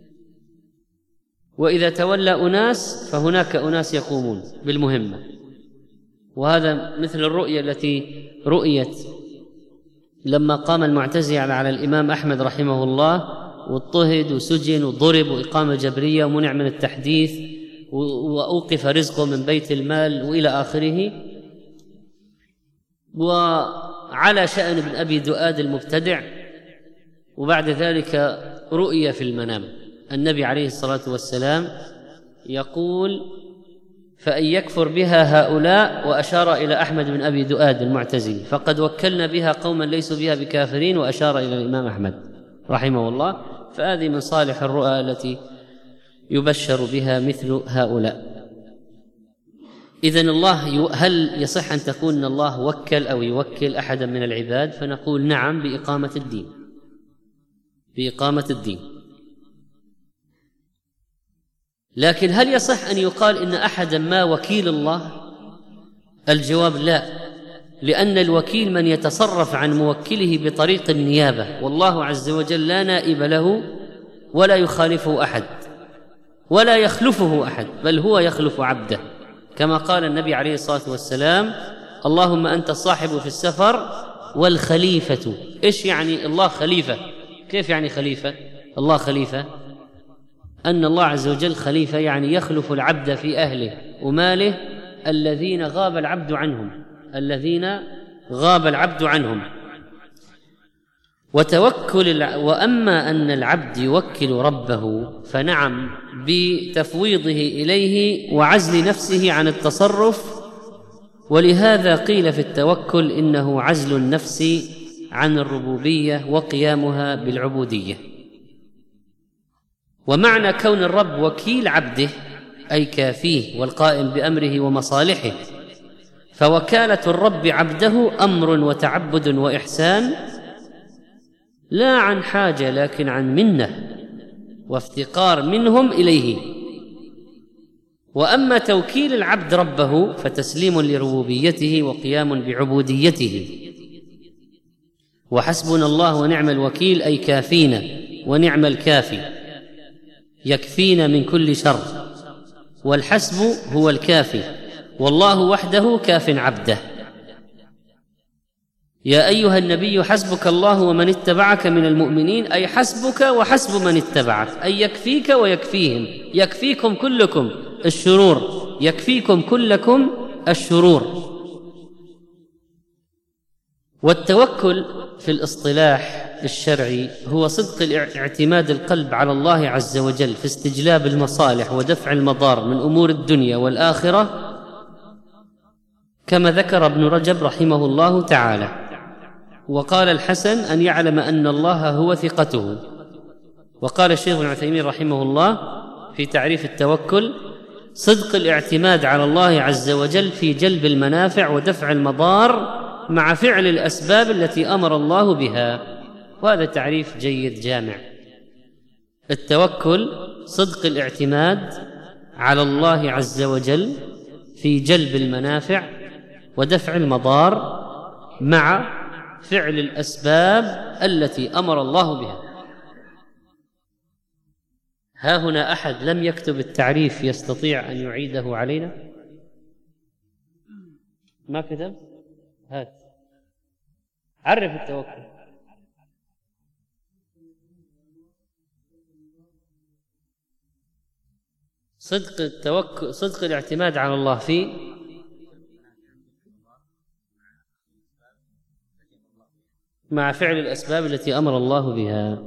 وإذا تولى أناس فهناك أناس يقومون بالمهمة. وهذا مثل الرؤية التي رؤيت لما قام المعتزلة على الإمام أحمد رحمه الله، واضطهد وسجن وضرب وإقامة جبرية ومنع من التحديث وأوقف رزقه من بيت المال وإلى آخره. وعلى شأن ابن أبي دؤاد المبتدع. وبعد ذلك رؤية في المنام النبي عليه الصلاة والسلام يقول: فإن يكفر بها هؤلاء، وأشار إلى أحمد بن أبي دؤاد المعتزلي، فقد وكلنا بها قوما ليسوا بها بكافرين، وأشار إلى الإمام أحمد رحمه الله. فهذه من صالح الرؤى التي يبشر بها مثل هؤلاء. إذن الله هل يصح أن تقول أن الله وكل أو يوكل أحدا من العباد؟ فنقول نعم، بإقامة الدين، بإقامة الدين. لكن هل يصح أن يقال إن أحدا ما وكيل الله؟ الجواب لا، لأن الوكيل من يتصرف عن موكله بطريق النيابة، والله عز وجل لا نائب له ولا يخالفه أحد ولا يخلفه أحد، بل هو يخلف عبده، كما قال النبي عليه الصلاة والسلام: اللهم أنت الصاحب في السفر والخليفة. إيش يعني الله خليفة؟ كيف يعني خليفة؟ الله خليفة أن الله عز وجل خليفة، يعني يخلف العبد في أهله وماله الذين غاب العبد عنهم، الذين غاب العبد عنهم. وأما أن العبد يوكل ربه فنعم، بتفويضه إليه وعزل نفسه عن التصرف، ولهذا قيل في التوكل إنه عزل النفس عن الربوبية وقيامها بالعبودية. ومعنى كون الرب وكيل عبده أي كافيه والقائم بأمره ومصالحه، فوكالة الرب عبده أمر وتعبد وإحسان، لا عن حاجة لكن عن منة وافتقار منهم إليه. وأما توكيل العبد ربه فتسليم لربوبيته وقيام بعبوديته. وحسبنا الله ونعم الوكيل أي كافينا ونعم الكافي، يكفينا من كل شر، والحسب هو الكافي، والله وحده كاف عبده. يا أيها النبي حسبك الله ومن اتبعك من المؤمنين، أي حسبك وحسب من اتبعك، أي يكفيك ويكفيهم، يكفيكم كلكم الشرور، يكفيكم كلكم الشرور. والتوكل في الاصطلاح الشرعي هو صدق اعتماد القلب على الله عز وجل في استجلاب المصالح ودفع المضار من أمور الدنيا والآخرة، كما ذكر ابن رجب رحمه الله تعالى. وقال الحسن أن يعلم أن الله هو ثقته. وقال الشيخ ابن عثيمين رحمه الله في تعريف التوكل: صدق الاعتماد على الله عز وجل في جلب المنافع ودفع المضار مع فعل الأسباب التي أمر الله بها. وهذا تعريف جيد جامع. التوكل صدق الاعتماد على الله عز وجل في جلب المنافع ودفع المضار مع فعل الأسباب التي أمر الله بها. ها هنا أحد لم يكتب التعريف يستطيع أن يعيده علينا؟ ما كتب؟ هات عرف التوكل. صدق التوكل صدق الاعتماد على الله في مع فعل الأسباب التي أمر الله بها.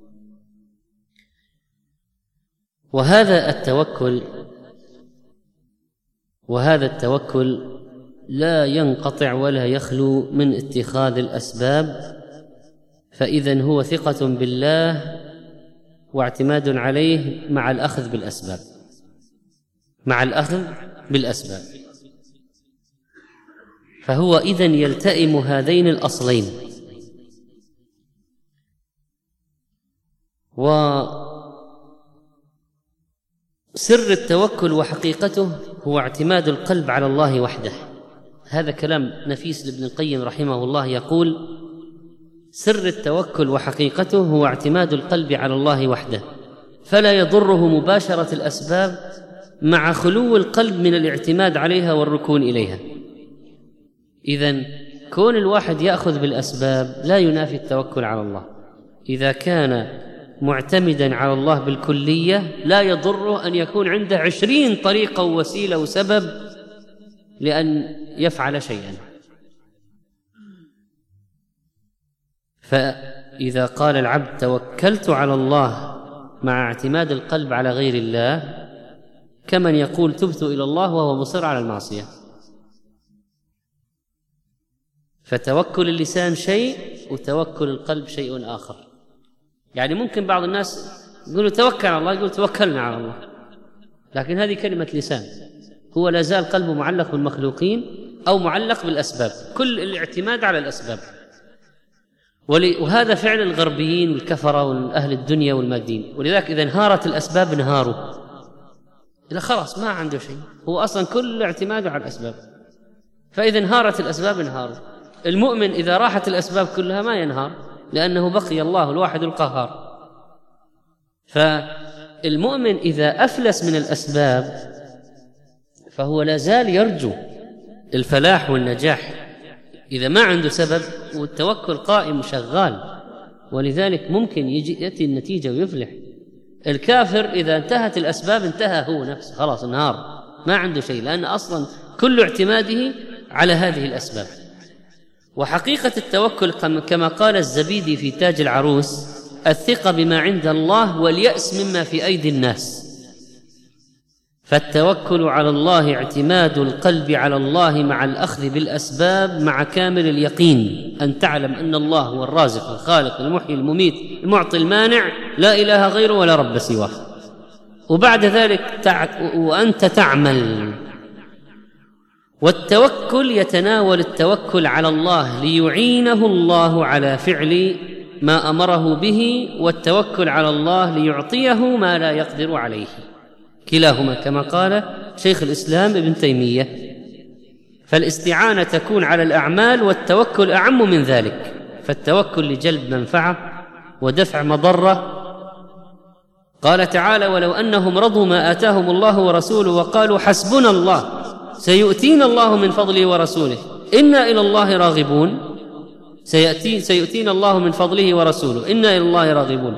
وهذا التوكل لا ينقطع ولا يخلو من اتخاذ الأسباب، فإذن هو ثقة بالله واعتماد عليه مع الأخذ بالأسباب، فهو إذن يلتئم هذين الأصلين. وسر التوكل وحقيقته هو اعتماد القلب على الله وحده. هذا كلام نفيس لابن القيم رحمه الله، يقول: سر التوكل وحقيقته هو اعتماد القلب على الله وحده، فلا يضره مباشرة الأسباب مع خلو القلب من الاعتماد عليها والركون إليها. إذن كون الواحد يأخذ بالأسباب لا ينافي التوكل على الله. إذا كان معتمدا على الله بالكلية لا يضره أن يكون عنده 20 طريقة ووسيلة وسبب لأن يفعل شيئا. فإذا قال العبد توكلت على الله مع اعتماد القلب على غير الله، كمن يقول تبت إلى الله وهو مصر على المعصية. فتوكل اللسان شيء وتوكل القلب شيء آخر. يعني ممكن بعض الناس يقولوا توكل على الله، يقول توكلنا على الله، لكن هذه كلمة لسان، هو لا زال قلبه معلق بالمخلوقين أو معلق بالأسباب، كل الاعتماد على الأسباب. وهذا فعل الغربيين والكفرة والأهل الدنيا والمادين. ولذلك إذا انهارت الأسباب انهاروا، إذا خلاص ما عنده شيء، هو أصلا كل اعتماده على الأسباب، فإذا انهارت الأسباب انهاروا. المؤمن إذا راحت الأسباب كلها ما ينهار، لأنه بقي الله الواحد القهار. فالمؤمن إذا أفلس من الأسباب فهو لا زال يرجو الفلاح والنجاح إذا ما عنده سبب، والتوكل قائم شغال، ولذلك ممكن يأتي النتيجة ويفلح. الكافر إذا انتهت الأسباب انتهى هو نفسه، خلاص انهار، ما عنده شيء، لأن أصلا كل اعتماده على هذه الأسباب. وحقيقة التوكل كما قال الزبيدي في تاج العروس: الثقة بما عند الله واليأس مما في أيدي الناس. فالتوكل على الله اعتماد القلب على الله مع الأخذ بالأسباب، مع كامل اليقين أن تعلم أن الله هو الرازق الخالق المحيي المميت المعطي المانع، لا إله غيره ولا رب سواه. وبعد ذلك وأنت تعمل. والتوكل يتناول التوكل على الله ليعينه الله على فعل ما أمره به، والتوكل على الله ليعطيه ما لا يقدر عليه، كلاهما كما قال شيخ الإسلام ابن تيمية. فالاستعانة تكون على الأعمال، والتوكل أعم من ذلك. فالتوكل لجلب منفعة ودفع مضرة. قال تعالى: ولو أنهم رضوا ما آتاهم الله ورسوله وقالوا حسبنا الله سيؤتينا الله من فضله ورسوله إنا إلى الله راغبون. سيؤتينا الله من فضله ورسوله إنا إلى الله راغبون.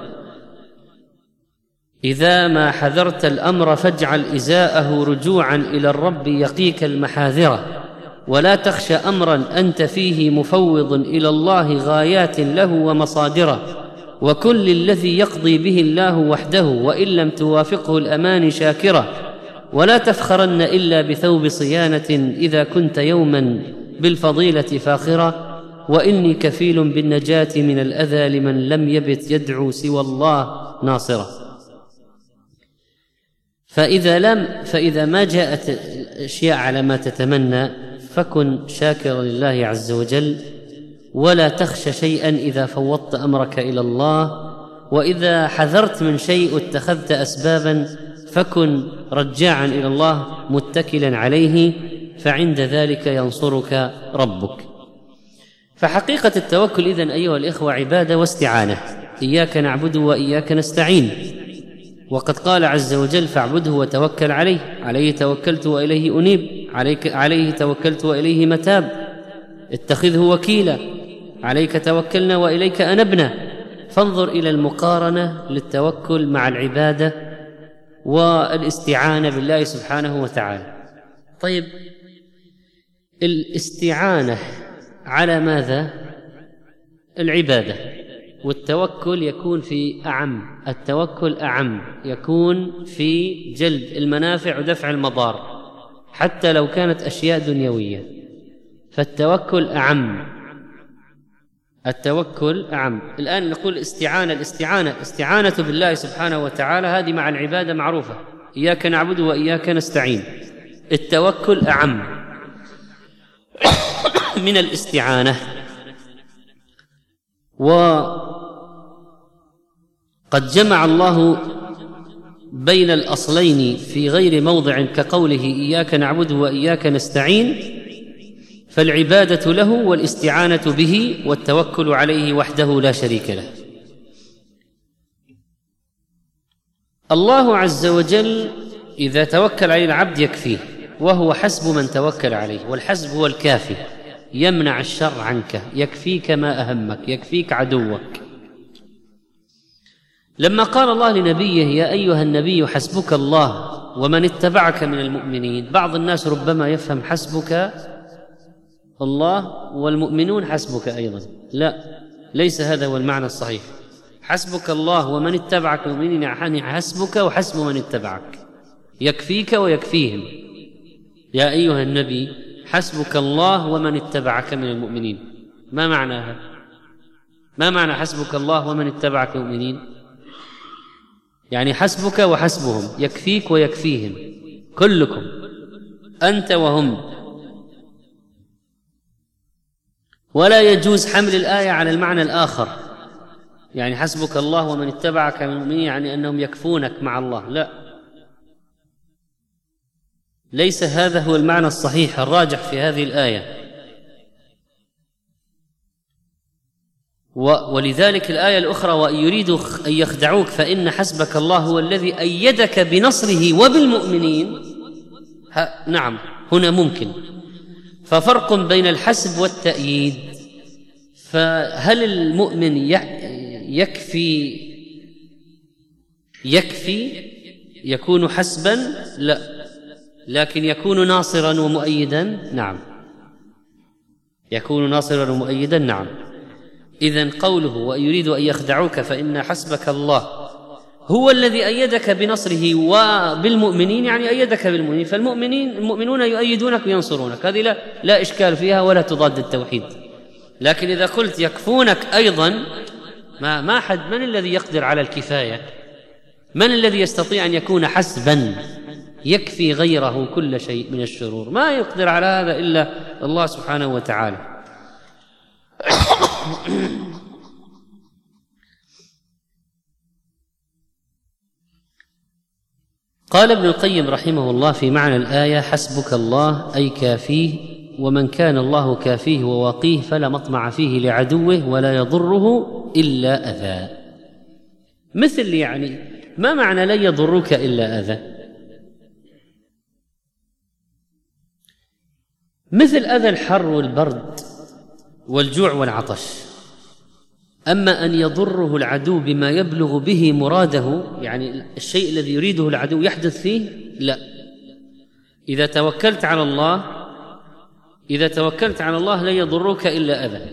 إذا ما حذرت الأمر فاجعل إزاءه رجوعا إلى الرب يقيك المحاذرة، ولا تخشى أمرا أنت فيه مفوض إلى الله غايات له ومصادره، وكن للذي يقضي به الله وحده وإن لم توافقه الأمان شاكرة، ولا تفخرن إلا بثوب صيانة إذا كنت يوما بالفضيلة فاخرة، وإني كفيل بالنجاة من الأذى لمن لم يبت يدعو سوى الله ناصرة. فإذا ما جاءت الأشياء على ما تتمنى فكن شاكرا لله عز وجل، ولا تخشى شيئا إذا فوضت أمرك إلى الله، وإذا حذرت من شيء واتخذت أسبابا فكن رجاعا إلى الله متكلا عليه، فعند ذلك ينصرك ربك. فحقيقة التوكل إذن أيها الإخوة عبادة واستعانة. إياك نعبد وإياك نستعين، وقد قال عز وجل: فاعبده وتوكل عليه، عليه توكلت وإليه أنيب، عليه توكلت وإليه متاب، اتخذه وكيلا، عليك توكلنا وإليك أنبنا. فانظر إلى المقارنة للتوكل مع العبادة والاستعانة بالله سبحانه وتعالى. طيب، الاستعانة على ماذا؟ العبادة. والتوكل يكون في أعم، التوكل أعم، يكون في جلب المنافع ودفع المضار حتى لو كانت أشياء دنيوية، فالتوكل أعم، التوكل أعم. الآن نقول الاستعانة بالله سبحانه وتعالى هذه مع العبادة معروفة، إياك نعبد وإياك نستعين. التوكل أعم من الاستعانة. وقد جمع الله بين الأصلين في غير موضع كقوله: إياك نعبد وإياك نستعين، فالعبادة له والاستعانة به والتوكل عليه وحده لا شريك له. الله عز وجل إذا توكل عليه العبد يكفيه، وهو حسب من توكل عليه، والحسب هو الكافي، يمنع الشر عنك، يكفيك ما أهمك، يكفيك عدوك. لما قال الله لنبيه: يا أيها النبي حسبك الله ومن اتبعك من المؤمنين، بعض الناس ربما يفهم حسبك الله والمؤمنون حسبك أيضا، لا، ليس هذا هو المعنى الصحيح. حسبك الله ومن اتبعك من المؤمنين يعني حسبك وحسب من اتبعك، يكفيك ويكفيهم. يا أيها النبي حسبك الله ومن اتبعك من المؤمنين. ما معناها؟ ما معنى حسبك الله ومن اتبعك من المؤمنين؟ يعني حسبك وحسبهم، يكفيك ويكفيهم كلكم. أنت وهم. ولا يجوز حمل الآية على المعنى الآخر، يعني حسبك الله ومن اتبعك من المؤمنين، يعني أنهم يكفونك مع الله، لا، ليس هذا هو المعنى الصحيح الراجح في هذه الآية. ولذلك الآية الأخرى: وإن يريدوا أن يخدعوك فإن حسبك الله هو الذي أيدك بنصره وبالمؤمنين. نعم، هنا ممكن. ففرق بين الحسب والتأييد. فهل المؤمن يكفي يكون حسبا؟ لا، لكن يكون ناصرا ومؤيدا. نعم، يكون ناصرا ومؤيدا. نعم. إذن قوله وإن يريدوا أن يخدعوك فإن حسبك الله هو الذي أيدك بنصره وبالمؤمنين، يعني أيدك بالمؤمنين، فالمؤمنون يؤيدونك وينصرونك، هذه لا إشكال فيها ولا تضاد التوحيد. لكن إذا قلت يكفونك أيضا، ما حد من الذي يقدر على الكفاية؟ من الذي يستطيع أن يكون حسبا يكفي غيره كل شيء من الشرور؟ ما يقدر على هذا إلا الله سبحانه وتعالى. قال ابن القيم رحمه الله في معنى الآية: حسبك الله أي كافيه، ومن كان الله كافيه وواقيه فلا مطمع فيه لعدوه ولا يضره إلا أذى. مثل يعني ما معنى لا يضرك إلا أذى؟ مثل أذى الحر والبرد والجوع والعطش. أما أن يضره العدو بما يبلغ به مراده، يعني الشيء الذي يريده العدو يحدث فيه، لا. إذا توكلت على الله لا يضرك إلا أذى.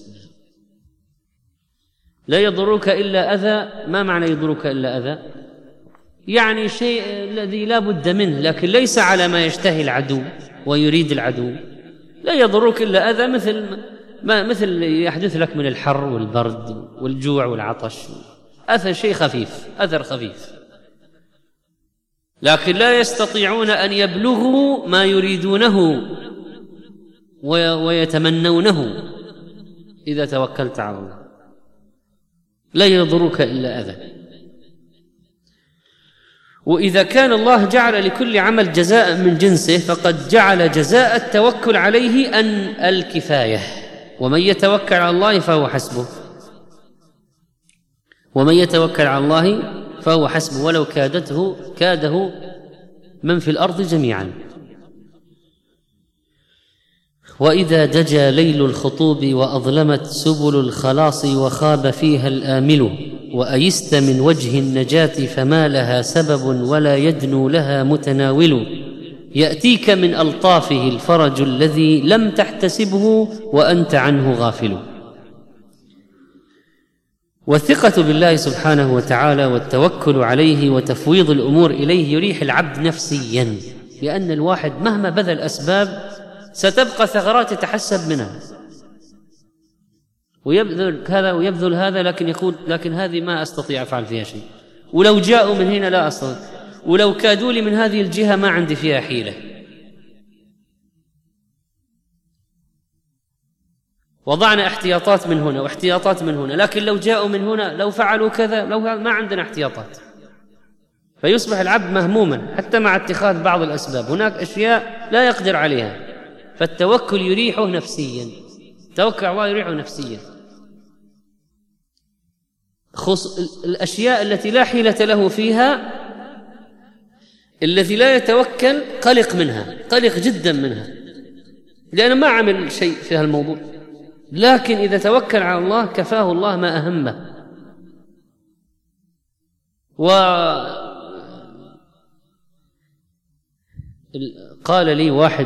لا يضرك إلا أذى. ما معنى يضرك إلا أذى؟ يعني شيء الذي لا بد منه، لكن ليس على ما يشتهي العدو ويريد العدو. لا يضرك إلا أذى، مثل يحدث لك من الحر والبرد والجوع والعطش. أثر شيء خفيف، أثر خفيف، لكن لا يستطيعون أن يبلغوا ما يريدونه ويتمنونه إذا توكلت على الله. لا يضرك إلا أذى. وإذا كان الله جعل لكل عمل جزاء من جنسه، فقد جعل جزاء التوكل عليه أن الكفاية. ومن يتوكل على الله فهو حسبه. ومن يتوكل على الله فهو حسبه ولو كاده من في الأرض جميعا. وإذا دجى ليل الخطوب وأظلمت سبل الخلاص وخاب فيها الآمل، وأيست من وجه النجاة فما لها سبب ولا يدنو لها متناول، يأتيك من ألطافه الفرج الذي لم تحتسبه وأنت عنه غافل. والثقة بالله سبحانه وتعالى والتوكل عليه وتفويض الأمور إليه يريح العبد نفسيا، لأن الواحد مهما بذل أسباب ستبقى ثغرات يتحسب منها، ويبذل هذا ويبذل هذا، لكن يقول لكن هذه ما أستطيع أفعل فيها شيء، ولو جاءوا من هنا لا أستطيع، ولو كادوا لي من هذه الجهة ما عندي فيها حيلة. وضعنا احتياطات من هنا واحتياطات من هنا، لكن لو جاءوا من هنا لو فعلوا كذا لو ما عندنا احتياطات، فيصبح العبد مهموما حتى مع اتخاذ بعض الأسباب. هناك أشياء لا يقدر عليها، فالتوكل يريحه نفسيا. توكل على الله يريحه نفسيا. الأشياء التي لا حيلة له فيها، الذي لا يتوكل قلق منها، قلق جدا منها، لأنه ما عمل شيء في هذا الموضوع. لكن إذا توكل على الله كفاه الله ما أهمه. قال لي واحد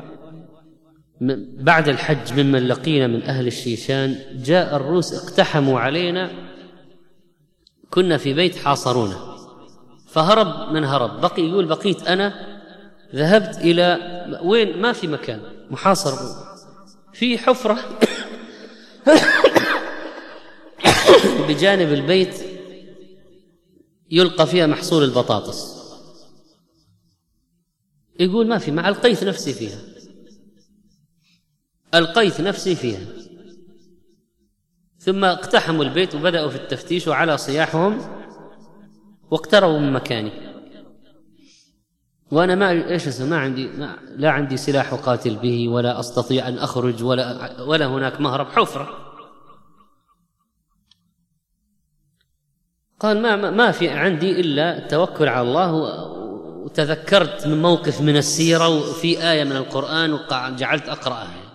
بعد الحج ممن لقينا من أهل الشيشان، جاء الروس اقتحموا علينا، كنا في بيت حاصرونا، فهرب من هرب، بقيت أنا، ذهبت إلى وين ما في مكان، محاصر في حفرة بجانب البيت يلقى فيها محصول البطاطس، يقول ما في، ما ألقيت نفسي فيها. ثم اقتحموا البيت وبدأوا في التفتيش وعلى صياحهم واقتربوا من مكاني، وأنا لا عندي سلاح أقاتل به، ولا أستطيع أن أخرج، ولا هناك مهرب، حفرة. قال ما في عندي إلا التوكل على الله. وتذكرت من موقف من السيرة وفي آية من القرآن وجعلت أقرأها.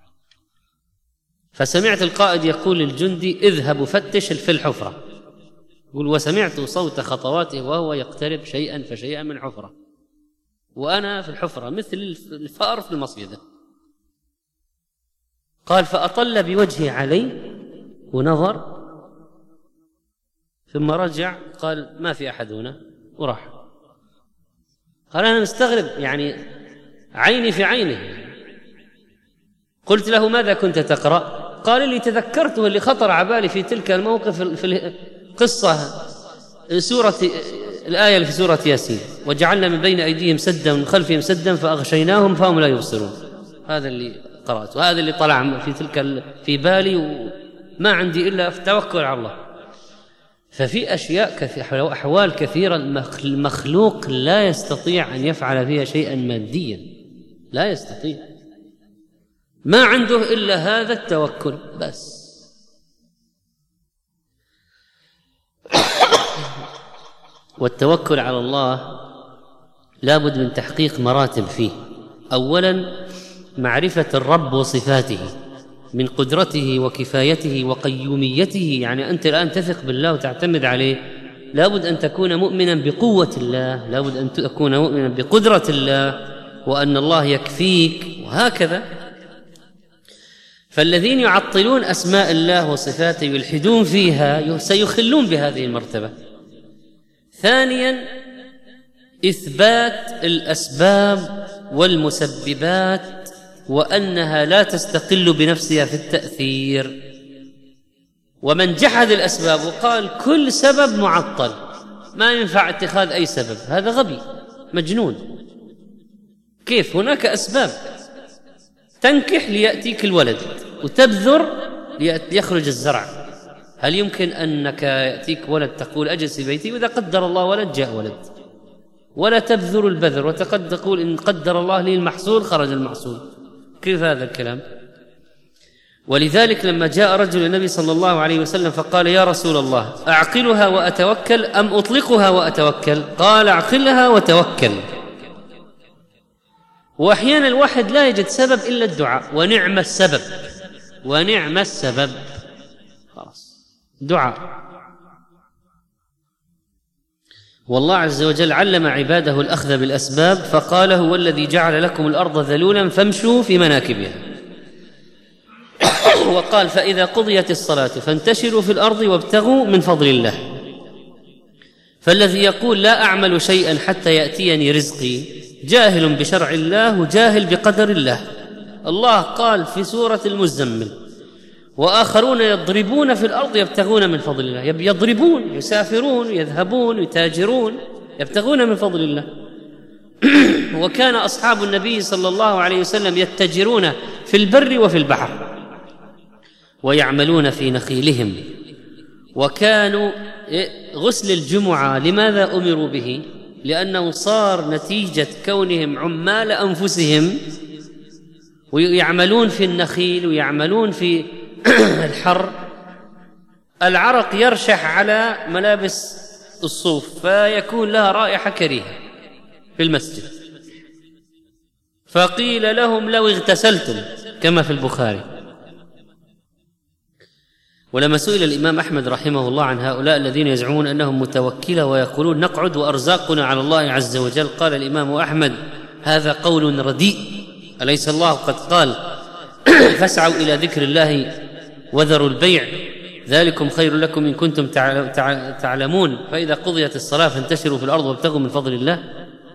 فسمعت القائد يقول للجندي: اذهب فتش في الحفرة. يقول: وسمعت صوت خطواته وهو يقترب شيئا فشيئا من الحفرة، وأنا في الحفرة مثل الفأر في المصيدة. قال: فأطل بوجهي علي ونظر، ثم رجع قال: ما في أحد هنا، وراح. قال: أنا مستغرب، يعني عيني في عينه. قلت له: ماذا كنت تقرأ؟ قال: اللي تذكرته، اللي خطر على بالي في تلك الموقف، في القصة، الآية اللي في سورة ياسين: وجعلنا من بين أيديهم سدا ومن خلفهم سدا فأغشيناهم فهم لا يبصرون. هذا اللي قرأته، هذا اللي طلع في بالي، وما عندي إلا التوكل على الله. ففي أشياء أحوال كثيرة المخلوق لا يستطيع أن يفعل فيها شيئا ماديا، لا يستطيع، ما عنده إلا هذا التوكل بس. والتوكل على الله لا بد من تحقيق مراتب فيه. أولا معرفة الرب وصفاته من قدرته وكفايته وقيوميته، يعني أنت الآن تثق بالله وتعتمد عليه، لا بد أن تكون مؤمنا بقوة الله، لا بد أن تكون مؤمنا بقدرة الله، وأن الله يكفيك، وهكذا. فالذين يعطلون أسماء الله وصفاته يلحدون فيها سيخلون بهذه المرتبة. ثانيا إثبات الأسباب والمسببات، وأنها لا تستقل بنفسها في التأثير. ومن جحد الأسباب وقال كل سبب معطل، ما ينفع اتخاذ أي سبب، هذا غبي مجنون. كيف؟ هناك أسباب، تنكح ليأتيك الولد، وتبذر ليخرج الزرع. هل يمكن أنك يأتيك ولد تقول أجلس في بيتي وإذا قدر الله ولد جاء ولد؟ ولا تبذر البذر وتقد تقول إن قدر الله لي المحصول خرج المحصول. كيف هذا الكلام؟ ولذلك لما جاء رجل النبي صلى الله عليه وسلم فقال: يا رسول الله، أعقلها وأتوكل أم أطلقها وأتوكل؟ قال: أعقلها وتوكل. وأحيانا الواحد لا يجد سبب إلا الدعاء، ونعم السبب، ونعم السبب، خلاص دعاء. والله عز وجل علم عباده الأخذ بالأسباب، فقال: هو الذي جعل لكم الأرض ذلولا فامشوا في مناكبها. وقال: فإذا قضيت الصلاة فانتشروا في الأرض وابتغوا من فضل الله. فالذي يقول لا أعمل شيئا حتى يأتيني رزقي جاهل بشرع الله وجاهل بقدر الله. الله قال في سورة المزمل: وآخرون يضربون في الأرض يبتغون من فضل الله. يضربون، يسافرون، يذهبون، يتاجرون، يبتغون من فضل الله. وكان أصحاب النبي صلى الله عليه وسلم يتجرون في البر وفي البحر ويعملون في نخيلهم. وكانوا غسل الجمعة لماذا أمروا به؟ لأنه صار نتيجة كونهم عمال أنفسهم ويعملون في النخيل ويعملون في الحر، العرق يرشح على ملابس الصوف فيكون لها رائحة كريهة في المسجد. فقيل لهم: لو اغتسلتم، كما في البخاري. ولما سئل الإمام أحمد رحمه الله عن هؤلاء الذين يزعمون أنهم متوكلة ويقولون نقعد وأرزاقنا على الله عز وجل، قال الإمام أحمد: هذا قول رديء، أليس الله قد قال: فاسعوا إلى ذكر الله وذروا البيع، ذلكم خير لكم إن كنتم تعلمون، فإذا قضيت الصلاة فانتشروا في الأرض وابتغوا من فضل الله.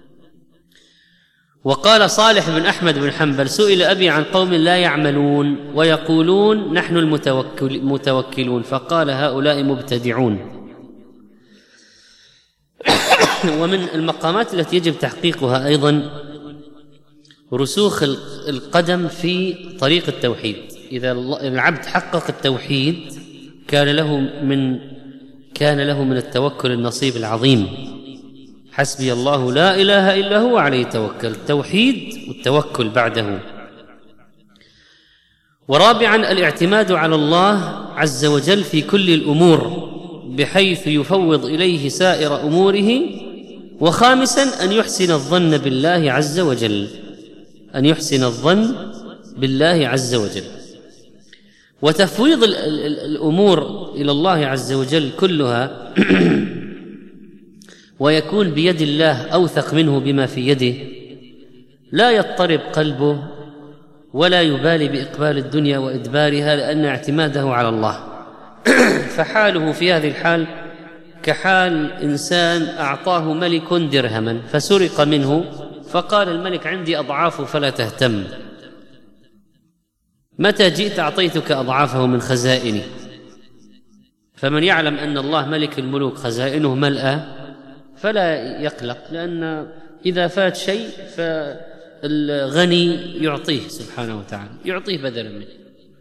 وقال صالح بن أحمد بن حنبل: سئل أبي عن قوم لا يعملون ويقولون نحن المتوكلون، فقال: هؤلاء مبتدعون. ومن المقامات التي يجب تحقيقها أيضا رسوخ القدم في طريق التوحيد. إذا العبد حقق التوحيد كان له من التوكل النصيب العظيم. حسبي الله لا إله إلا هو عليه توكل، التوحيد والتوكل بعده. ورابعا الاعتماد على الله عز وجل في كل الأمور بحيث يفوض إليه سائر أموره. وخامسا أن يحسن الظن بالله عز وجل، أن يحسن الظن بالله عز وجل. وتفويض الأمور إلى الله عز وجل كلها ويكون بيد الله أوثق منه بما في يده، لا يضطرب قلبه ولا يبالي بإقبال الدنيا وإدبارها، لأن اعتماده على الله. فحاله في هذه الحال كحال إنسان أعطاه ملك درهما فسرق منه، فقال الملك عندي أضعافه فلا تهتم، متى جئت أعطيتك أضعافه من خزائني. فمن يعلم أن الله ملك الملوك خزائنه ملأى فلا يقلق، لأن إذا فات شيء فالغني يعطيه سبحانه وتعالى، يعطيه بدلا منه.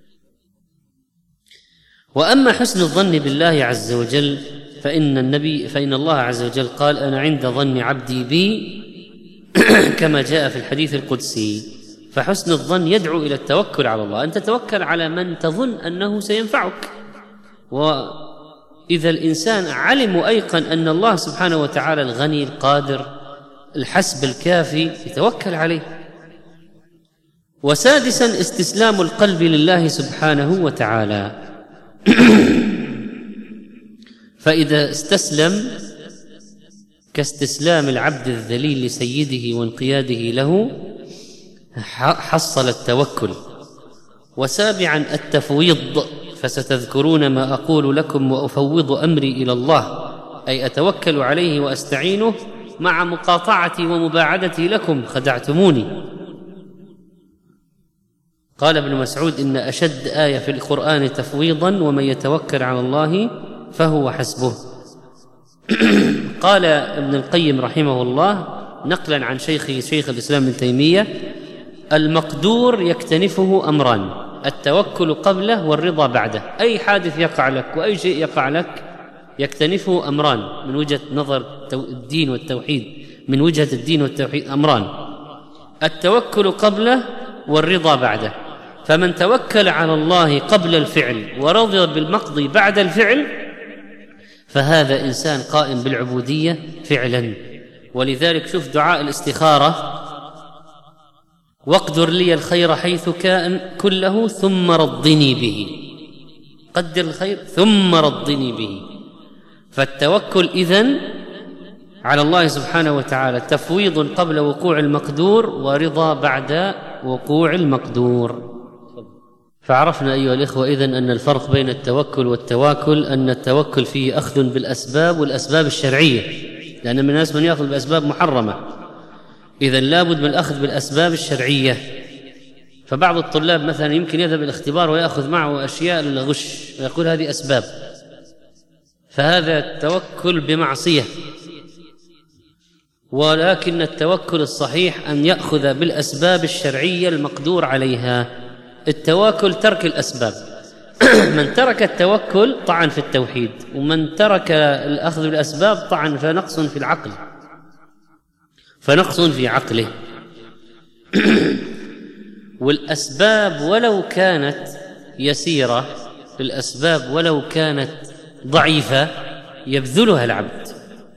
وأما حسن الظن بالله عز وجل فإن الله عز وجل قال أنا عند ظن عبدي بي كما جاء في الحديث القدسي. فحسن الظن يدعو إلى التوكل على الله، أن تتوكل على من تظن أنه سينفعك. وإذا الإنسان علم وأيقن أن الله سبحانه وتعالى الغني القادر الحسب الكافي يتوكل عليه. وسادسا استسلام القلب لله سبحانه وتعالى. فإذا استسلم كاستسلام العبد الذليل لسيده وانقياده له حصل التوكل. وسابعا التفويض، فستذكرون ما أقول لكم وأفوض أمري إلى الله، أي أتوكل عليه وأستعينه مع مقاطعتي ومباعدتي لكم خدعتموني. قال ابن مسعود إن أشد آية في القرآن تفويضا ومن يتوكل على الله فهو حسبه. قال ابن القيم رحمه الله نقلا عن شيخ الإسلام ابن تيمية المقدور يكتنفه أمران، التوكل قبله والرضا بعده. أي حادث يقع لك وأي شيء يقع لك يكتنفه أمران من وجهة نظر الدين والتوحيد، من وجهة الدين والتوحيد أمران، التوكل قبله والرضا بعده. فمن توكل على الله قبل الفعل ورضي بالمقضي بعد الفعل فهذا إنسان قائم بالعبودية فعلا. ولذلك شوف دعاء الاستخارة واقدر لي الخير حيث كان كله ثم رضني به، قدر الخير ثم رضني به. فالتوكل إذن على الله سبحانه وتعالى تفويض قبل وقوع المقدور ورضا بعد وقوع المقدور. فعرفنا أيها الإخوة إذن أن الفرق بين التوكل والتواكل أن التوكل فيه أخذ بالأسباب والأسباب الشرعية، لأن من الناس من يأخذ بأسباب محرمة، إذن لابد من الأخذ بالأسباب الشرعية. فبعض الطلاب مثلا يمكن يذهب الاختبار ويأخذ معه أشياء للغش ويقول هذه أسباب، فهذا التوكل بمعصية. ولكن التوكل الصحيح أن يأخذ بالأسباب الشرعية المقدور عليها. التواكل ترك الأسباب. من ترك التوكل طعن في التوحيد، ومن ترك الأخذ بالأسباب طعن فنقص في العقل، فنقص في عقله. والأسباب ولو كانت يسيرة، الأسباب ولو كانت ضعيفة يبذلها العبد،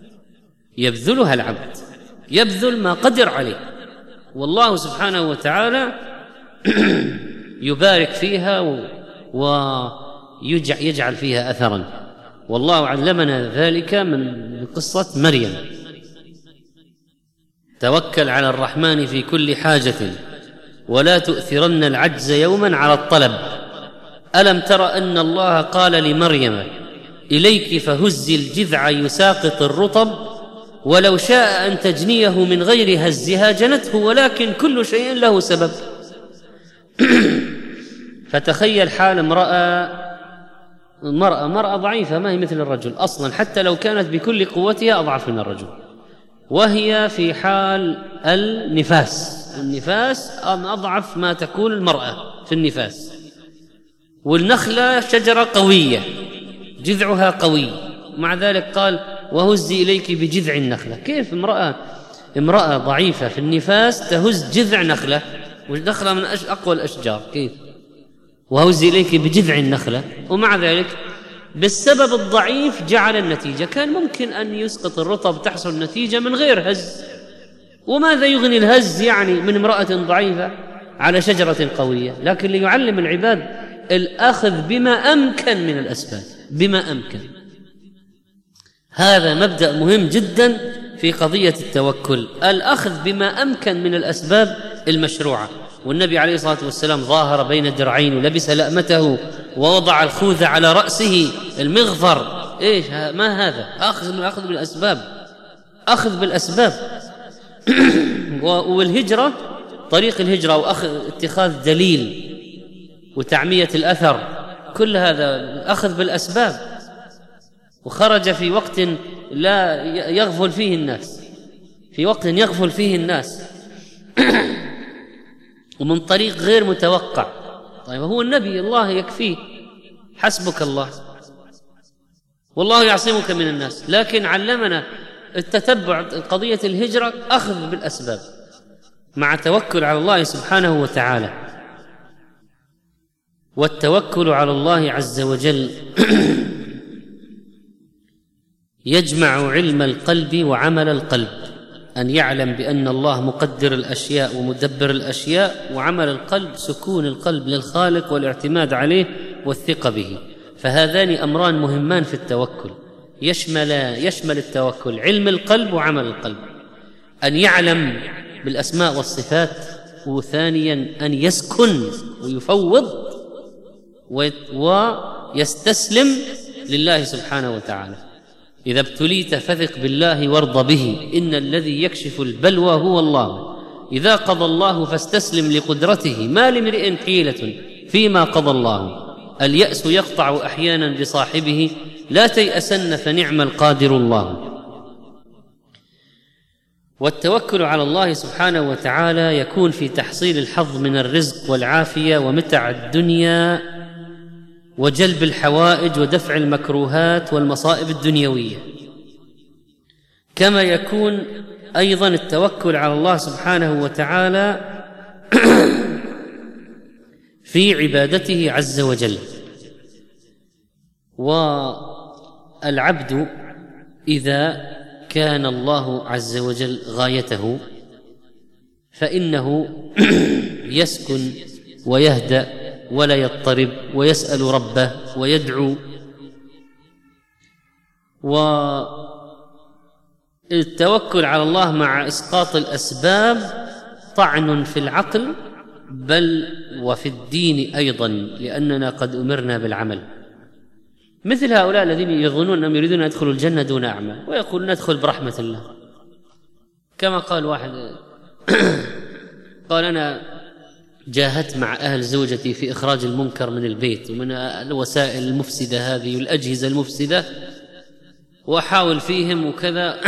يبذل ما قدر عليه، والله سبحانه وتعالى يبارك فيها ويجعل فيها أثرا. والله علمنا ذلك من قصة مريم. توكل على الرحمن في كل حاجة ولا تؤثرن العجز يوما على الطلب. ألم تر أن الله قال لمريم إليك فهزي الجذع يساقط الرطب ولو شاء أن تجنيه من غير هزها جنته ولكن كل شيء له سبب. فتخيل حال امرأة ضعيفة، ما هي مثل الرجل أصلا، حتى لو كانت بكل قوتها أضعف من الرجل، وهي في حال النفاس، والنفاس أضعف ما تكون المرأة في النفاس. والنخلة شجرة قوية جذعها قوي، مع ذلك قال وهزي إليك بجذع النخلة. كيف امرأة ضعيفة في النفاس تهز جذع نخلة، والنخلة من أقوى الأشجار، كيف؟ وهزي إليك بجذع النخلة. ومع ذلك بالسبب الضعيف جعل النتيجة. كان ممكن أن يسقط الرطب تحصل نتيجة من غير هز. وماذا يغني الهز يعني من امرأة ضعيفة على شجرة قوية؟ لكن ليعلم العباد الأخذ بما أمكن من الأسباب، بما أمكن. هذا مبدأ مهم جدا في قضية التوكل، الأخذ بما أمكن من الأسباب المشروعة. والنبي عليه الصلاة والسلام ظاهر بين درعين ولبس لأمته ووضع الخوذة على رأسه المغفر. إيش ما هذا؟ أخذ بالأسباب، أخذ بالأسباب. والهجرة، طريق الهجرة واتخاذ دليل وتعمية الأثر، كل هذا أخذ بالأسباب. وخرج في وقت لا يغفل فيه الناس، في وقت يغفل فيه الناس ومن طريق غير متوقع. طيب هو النبي الله يكفيه، حسبك الله والله يعصمك من الناس، لكن علمنا التتبع قضية الهجرة، أخذ بالأسباب مع توكل على الله سبحانه وتعالى. والتوكل على الله عز وجل يجمع علم القلب وعمل القلب، أن يعلم بأن الله مقدر الأشياء ومدبر الأشياء، وعمل القلب سكون القلب للخالق والاعتماد عليه والثقة به. فهذان أمران مهمان في التوكل، يشمل التوكل علم القلب وعمل القلب، أن يعلم بالأسماء والصفات، وثانيا أن يسكن ويفوض ويستسلم لله سبحانه وتعالى. إذا ابتليت فثق بالله وارض به، إن الذي يكشف البلوى هو الله. إذا قضى الله فاستسلم لقدرته، ما لامرئ حيلة فيما قضى الله. اليأس يقطع أحيانا بصاحبه، لا تيأسن فنعم القادر الله. والتوكل على الله سبحانه وتعالى يكون في تحصيل الحظ من الرزق والعافية ومتع الدنيا وجلب الحوائج ودفع المكروهات والمصائب الدنيوية، كما يكون أيضا التوكل على الله سبحانه وتعالى في عبادته عز وجل. والعبد إذا كان الله عز وجل غايته فإنه يسكن ويهدأ ولا يضطرب، ويسأل ربه ويدعو. والتوكل على الله مع إسقاط الأسباب طعن في العقل بل وفي الدين أيضا، لأننا قد أمرنا بالعمل. مثل هؤلاء الذين يظنون أنهم يريدون أن يدخلوا الجنة دون أعمال، ويقولون ندخل برحمة الله. كما قال واحد قال أنا جاهدت مع أهل زوجتي في إخراج المنكر من البيت ومن الوسائل المفسدة هذه والأجهزة المفسدة، وأحاول فيهم وكذا.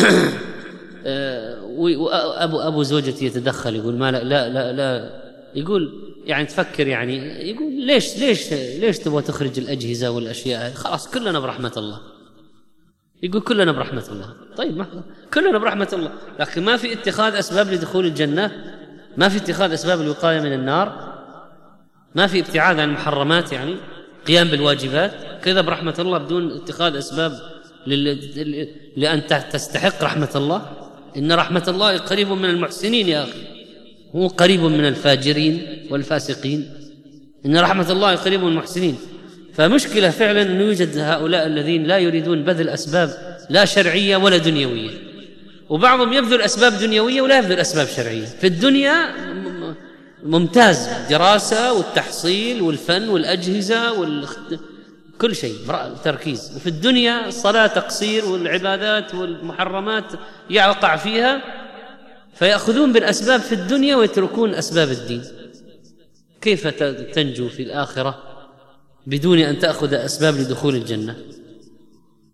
وأبو زوجتي يتدخل يقول ما لا يقول يعني تفكر، يعني يقول ليش تبغى تخرج الأجهزة والأشياء؟ خلاص كلنا برحمة الله. يقول كلنا برحمة الله. طيب كلنا برحمة الله، لكن ما في اتخاذ أسباب لدخول الجنة، ما في اتخاذ أسباب الوقاية من النار، ما في ابتعاد عن المحرمات، يعني قيام بالواجبات كذا برحمة الله بدون اتخاذ أسباب لأن تستحق رحمة الله. إن رحمة الله قريب من المحسنين يا أخي، هو قريب من الفاجرين والفاسقين. إن رحمة الله قريب من المحسنين. فمشكلة فعلا أن يوجد هؤلاء الذين لا يريدون بذل أسباب لا شرعية ولا دنيوية، وبعضهم يبذل أسباب دنيوية ولا يبذل أسباب شرعية. في الدنيا ممتاز، الدراسة والتحصيل والفن والأجهزة كل شيء تركيز، وفي الدنيا الصلاة تقصير والعبادات والمحرمات يقع فيها، فيأخذون بالأسباب في الدنيا ويتركون أسباب الدين. كيف تنجو في الآخرة بدون أن تأخذ أسباب لدخول الجنة؟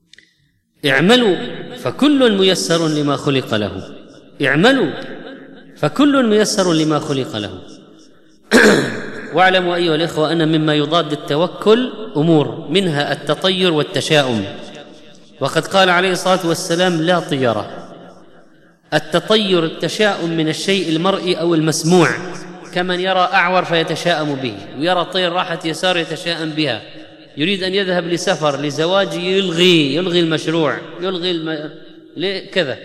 اعملوا فكل ميسر لما خلق له. اعملوا فكل ميسر لما خلق له. واعلموا أيها الإخوة أن مما يضاد التوكل أمور، منها التطير والتشاؤم، وقد قال عليه الصلاة والسلام: لا طيرة. التطير التشاؤم من الشيء المرئي أو المسموع، كمن يرى أعور فيتشاءم به، ويرى طير راحة يسار يتشاءم بها، يريد أن يذهب لسفر لزواج يلغي المشروع، كذا.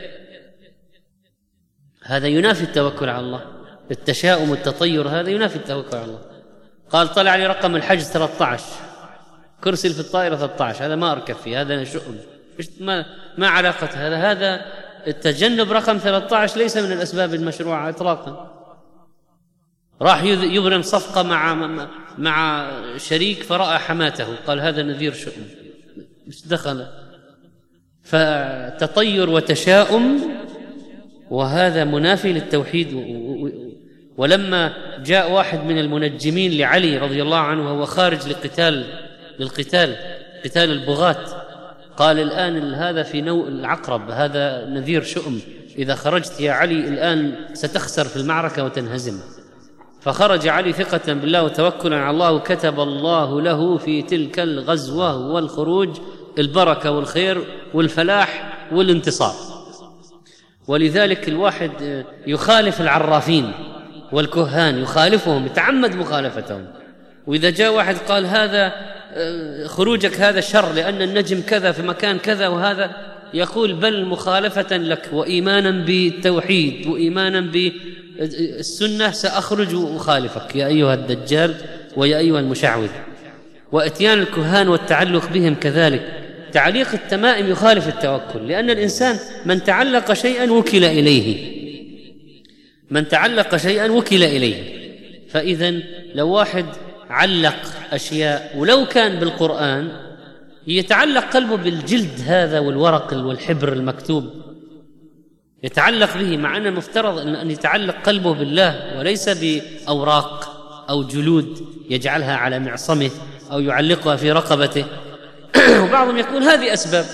هذا ينافي التوكل على الله. التشاؤم والتطير هذا ينافي التوكل على الله. قال: طلع لي رقم الحجز 13، كرسي في الطائرة 13، هذا ما أركب فيه، هذا شؤم. ما علاقة هذا التجنب رقم 13 ليس من الأسباب المشروعة إطلاقا. راح يبرم صفقة مع شريك فرأى حماته، قال: هذا نذير شؤم، مش دخل. فتطير وتشاؤم، وهذا منافي للتوحيد. ولما جاء واحد من المنجمين لعلي رضي الله عنه وهو خارج للقتال قتال البغاة، قال: الآن هذا في نوء العقرب، هذا نذير شؤم، إذا خرجت يا علي الآن ستخسر في المعركة وتنهزم. فخرج علي ثقة بالله وتوكلا على الله، وكتب الله له في تلك الغزوة والخروج البركة والخير والفلاح والانتصار. ولذلك الواحد يخالف العرافين والكهان، يخالفهم، يتعمد مخالفتهم. وإذا جاء واحد قال: هذا خروجك هذا شر لأن النجم كذا في مكان كذا، وهذا يقول: بل مخالفة لك وإيمانا بالتوحيد وإيمانا بالسنة سأخرج وأخالفك يا أيها الدجال ويا أيها المشعوذ. وإتيان الكهان والتعلق بهم كذلك. تعليق التمائم يخالف التوكل، لأن الإنسان من تعلق شيئا وكل إليه. فإذا لو واحد علق أشياء ولو كان بالقرآن، يتعلق قلبه بالجلد هذا والورق والحبر المكتوب، يتعلق به، مع أن المفترض أن يتعلق قلبه بالله وليس بأوراق أو جلود يجعلها على معصمه أو يعلقها في رقبته. وبعضهم يقول: هذه أسباب،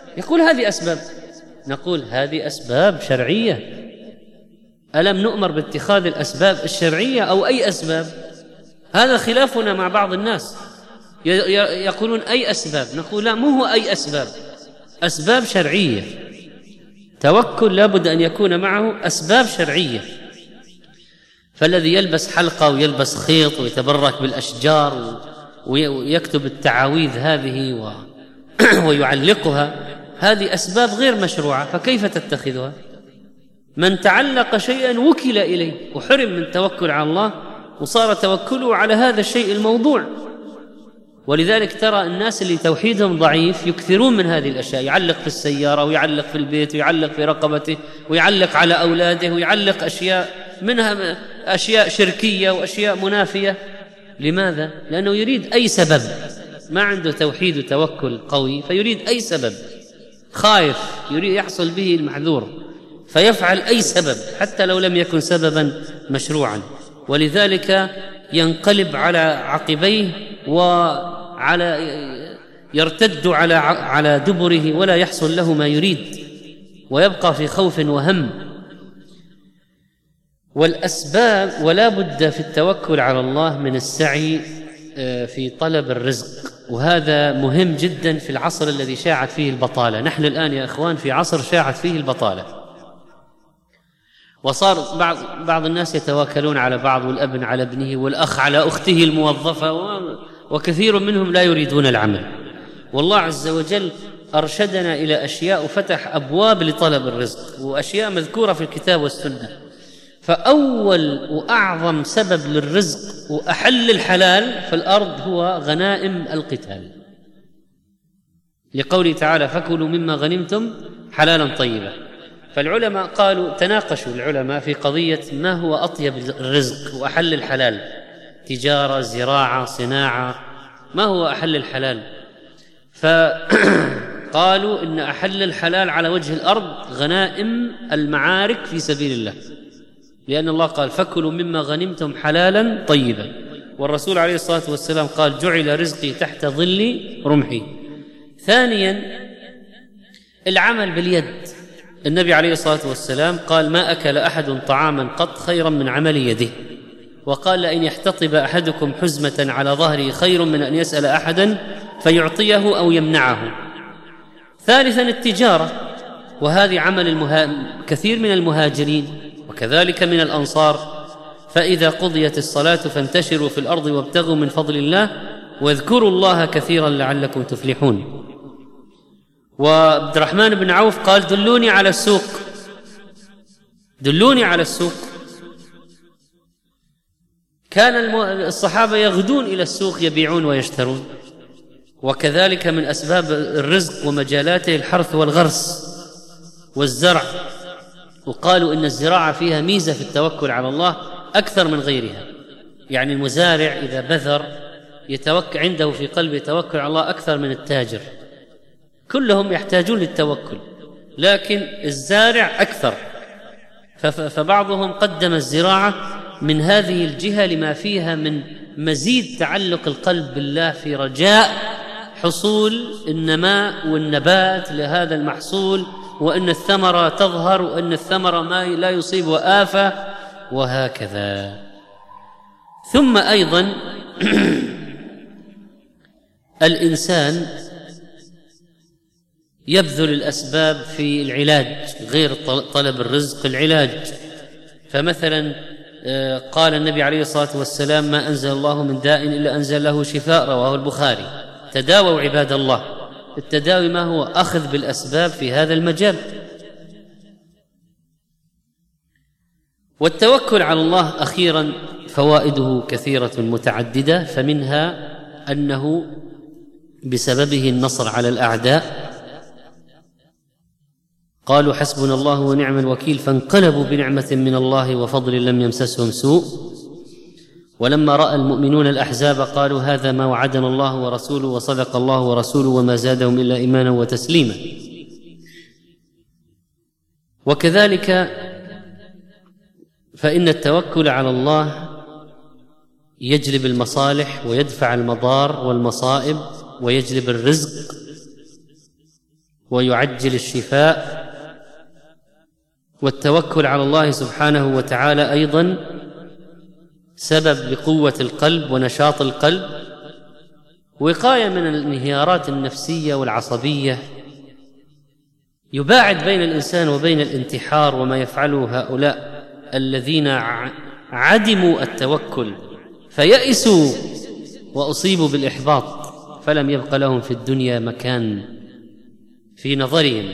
نقول: هذه أسباب شرعية. ألم نؤمر باتخاذ الأسباب الشرعية أو أي أسباب؟ هذا خلافنا مع بعض الناس، يقولون أي أسباب، نقول: لا، مو هو أي أسباب شرعية. توكل لابد أن يكون معه أسباب شرعية. فالذي يلبس حلقة ويلبس خيط ويتبرك بالأشجار ويكتب التعاويذ هذه ويعلقها، هذه أسباب غير مشروعة، فكيف تتخذها؟ من تعلق شيئا وكل إليه وحرم من التوكل على الله، وصار توكله على هذا الشيء الموضوع. ولذلك ترى الناس اللي توحيدهم ضعيف يكثرون من هذه الأشياء، يعلق في السيارة ويعلق في البيت ويعلق في رقبته ويعلق على أولاده ويعلق أشياء، منها أشياء شركية وأشياء منافية. لماذا؟ لأنه يريد أي سبب، ما عنده توحيد وتوكل قوي، فيريد أي سبب، خايف يريد يحصل به المحذور، فيفعل أي سبب حتى لو لم يكن سببا مشروعا. ولذلك ينقلب على عقبيه يرتد على دبره، ولا يحصل له ما يريد، ويبقى في خوف وهم. والأسباب، ولا بد في التوكل على الله من السعي في طلب الرزق، وهذا مهم جدا في العصر الذي شاعت فيه البطالة. نحن الآن يا إخوان في عصر شاعت فيه البطالة، وصار بعض الناس يتواكلون على بعض، والابن على ابنه والأخ على أخته الموظفة، وكثير منهم لا يريدون العمل. والله عز وجل أرشدنا إلى أشياء وفتح أبواب لطلب الرزق، وأشياء مذكورة في الكتاب والسنة. فأول وأعظم سبب للرزق وأحل الحلال في الأرض هو غنائم القتال، لقوله تعالى: فكلوا مما غنمتم حلالا طيبا. فالعلماء تناقشوا العلماء في قضية ما هو أطيب الرزق وأحل الحلال، تجارة، زراعة، صناعة، ما هو أحل الحلال؟ فقالوا إن أحل الحلال على وجه الأرض غنائم المعارك في سبيل الله، لأن الله قال: فكلوا مما غنمتم حلالا طيبا. والرسول عليه الصلاة والسلام قال: جعل رزقي تحت ظل رمحي. ثانيا العمل باليد، النبي عليه الصلاة والسلام قال: ما أكل أحد طعاما قط خيرا من عمل يده، وقال: لئن يحتطب أحدكم حزمة على ظهره خير من أن يسأل أحدا فيعطيه أو يمنعه. ثالثا التجارة، وهذه عمل كثير من المهاجرين وكذلك من الأنصار. فإذا قضيت الصلاة فانتشروا في الأرض وابتغوا من فضل الله واذكروا الله كثيرا لعلكم تفلحون. وعبد الرحمن بن عوف قال: دلوني على السوق، دلوني على السوق. كان الصحابة يغدون إلى السوق يبيعون ويشترون. وكذلك من أسباب الرزق ومجالاته الحرث والغرس والزرع، وقالوا إن الزراعة فيها ميزة في التوكل على الله أكثر من غيرها. يعني المزارع إذا بذر عنده في قلبه توكل على الله أكثر من التاجر. كلهم يحتاجون للتوكل، لكن الزارع أكثر. فبعضهم قدم الزراعة من هذه الجهة لما فيها من مزيد تعلق القلب بالله في رجاء حصول النماء والنبات لهذا المحصول، وأن الثمرة تظهر، وأن الثمرة ما لا يصيب آفة، وهكذا. ثم أيضا الإنسان يبذل الأسباب في العلاج غير طلب الرزق، العلاج. فمثلا قال النبي عليه الصلاة والسلام: ما أنزل الله من داء إلا أنزل له شفاء، رواه البخاري. تداووا عباد الله. التداوي ما هو؟ أخذ بالأسباب في هذا المجال. والتوكل على الله أخيرا فوائده كثيرة متعددة، فمنها أنه بسببه النصر على الأعداء. قالوا: حسبنا الله ونعم الوكيل، فانقلبوا بنعمة من الله وفضل لم يمسسهم سوء. ولما رأى المؤمنون الأحزاب قالوا: هذا ما وعدنا الله ورسوله وصدق الله ورسوله وما زادهم إلا إيمانا وتسليما. وكذلك فإن التوكل على الله يجلب المصالح ويدفع المضار والمصائب، ويجلب الرزق ويعجل الشفاء. والتوكل على الله سبحانه وتعالى أيضا سبب لقوة القلب ونشاط القلب، وقاية من الانهيارات النفسية والعصبية. يباعد بين الإنسان وبين الانتحار وما يفعله هؤلاء الذين عدموا التوكل فيأسوا وأصيبوا بالإحباط، فلم يبق لهم في الدنيا مكان في نظرهم.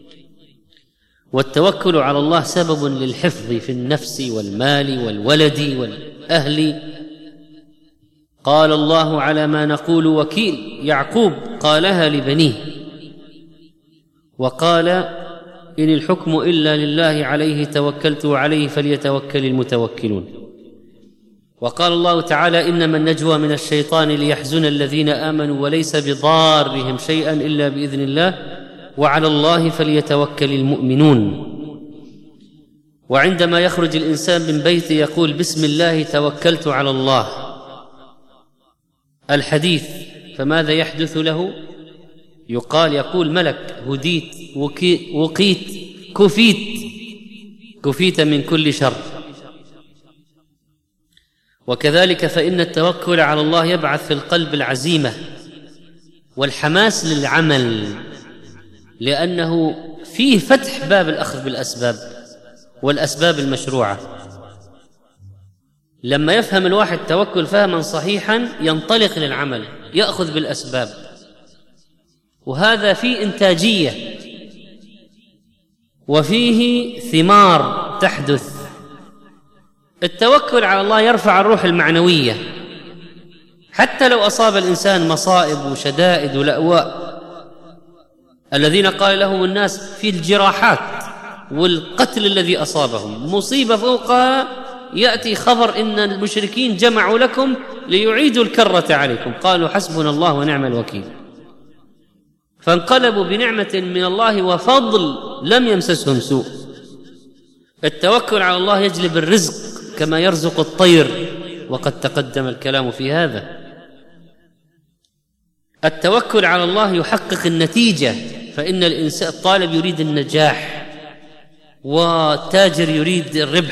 والتوكل على الله سبب للحفظ في النفس والمال والولد والأهل. قال الله: على ما نقول وكيل. يعقوب قالها لبنيه، وقال: إن الحكم إلا لله عليه توكلت وعليه فليتوكل المتوكلون. وقال الله تعالى: إنما النجوى من الشيطان ليحزن الذين آمنوا وليس بضارهم شيئا إلا بإذن الله وعلى الله فليتوكل المؤمنون. وعندما يخرج الإنسان من بيته يقول: بسم الله توكلت على الله. الحديث، فماذا يحدث له؟ يقول ملك: هديت، وقيت، كفيت من كل شر. وكذلك فإن التوكل على الله يبعث في القلب العزيمة والحماس للعمل، لأنه فيه فتح باب الأخذ بالأسباب والأسباب المشروعة. لما يفهم الواحد توكل فهما صحيحا ينطلق للعمل، يأخذ بالأسباب، وهذا فيه إنتاجية وفيه ثمار تحدث. التوكل على الله يرفع الروح المعنوية، حتى لو أصاب الإنسان مصائب وشدائد ولأواء. الذين قال لهم الناس في الجراحات والقتل الذي أصابهم مصيبة فوقها، يأتي خبر إن المشركين جمعوا لكم ليعيدوا الكرة عليكم، قالوا: حسبنا الله ونعم الوكيل. فانقلبوا بنعمة من الله وفضل لم يمسسهم سوء. التوكل على الله يجلب الرزق كما يرزق الطير، وقد تقدم الكلام في هذا. التوكل على الله يحقق النتيجة، فإن الإنسان الطالب يريد النجاح والتاجر يريد الربح،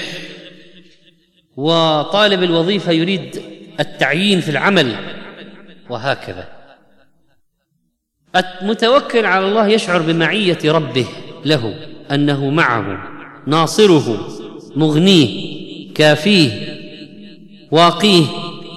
وطالب الوظيفة يريد التعيين في العمل، وهكذا. المتوكل على الله يشعر بمعية ربه له، أنه معه ناصره مغنيه كافيه واقيه.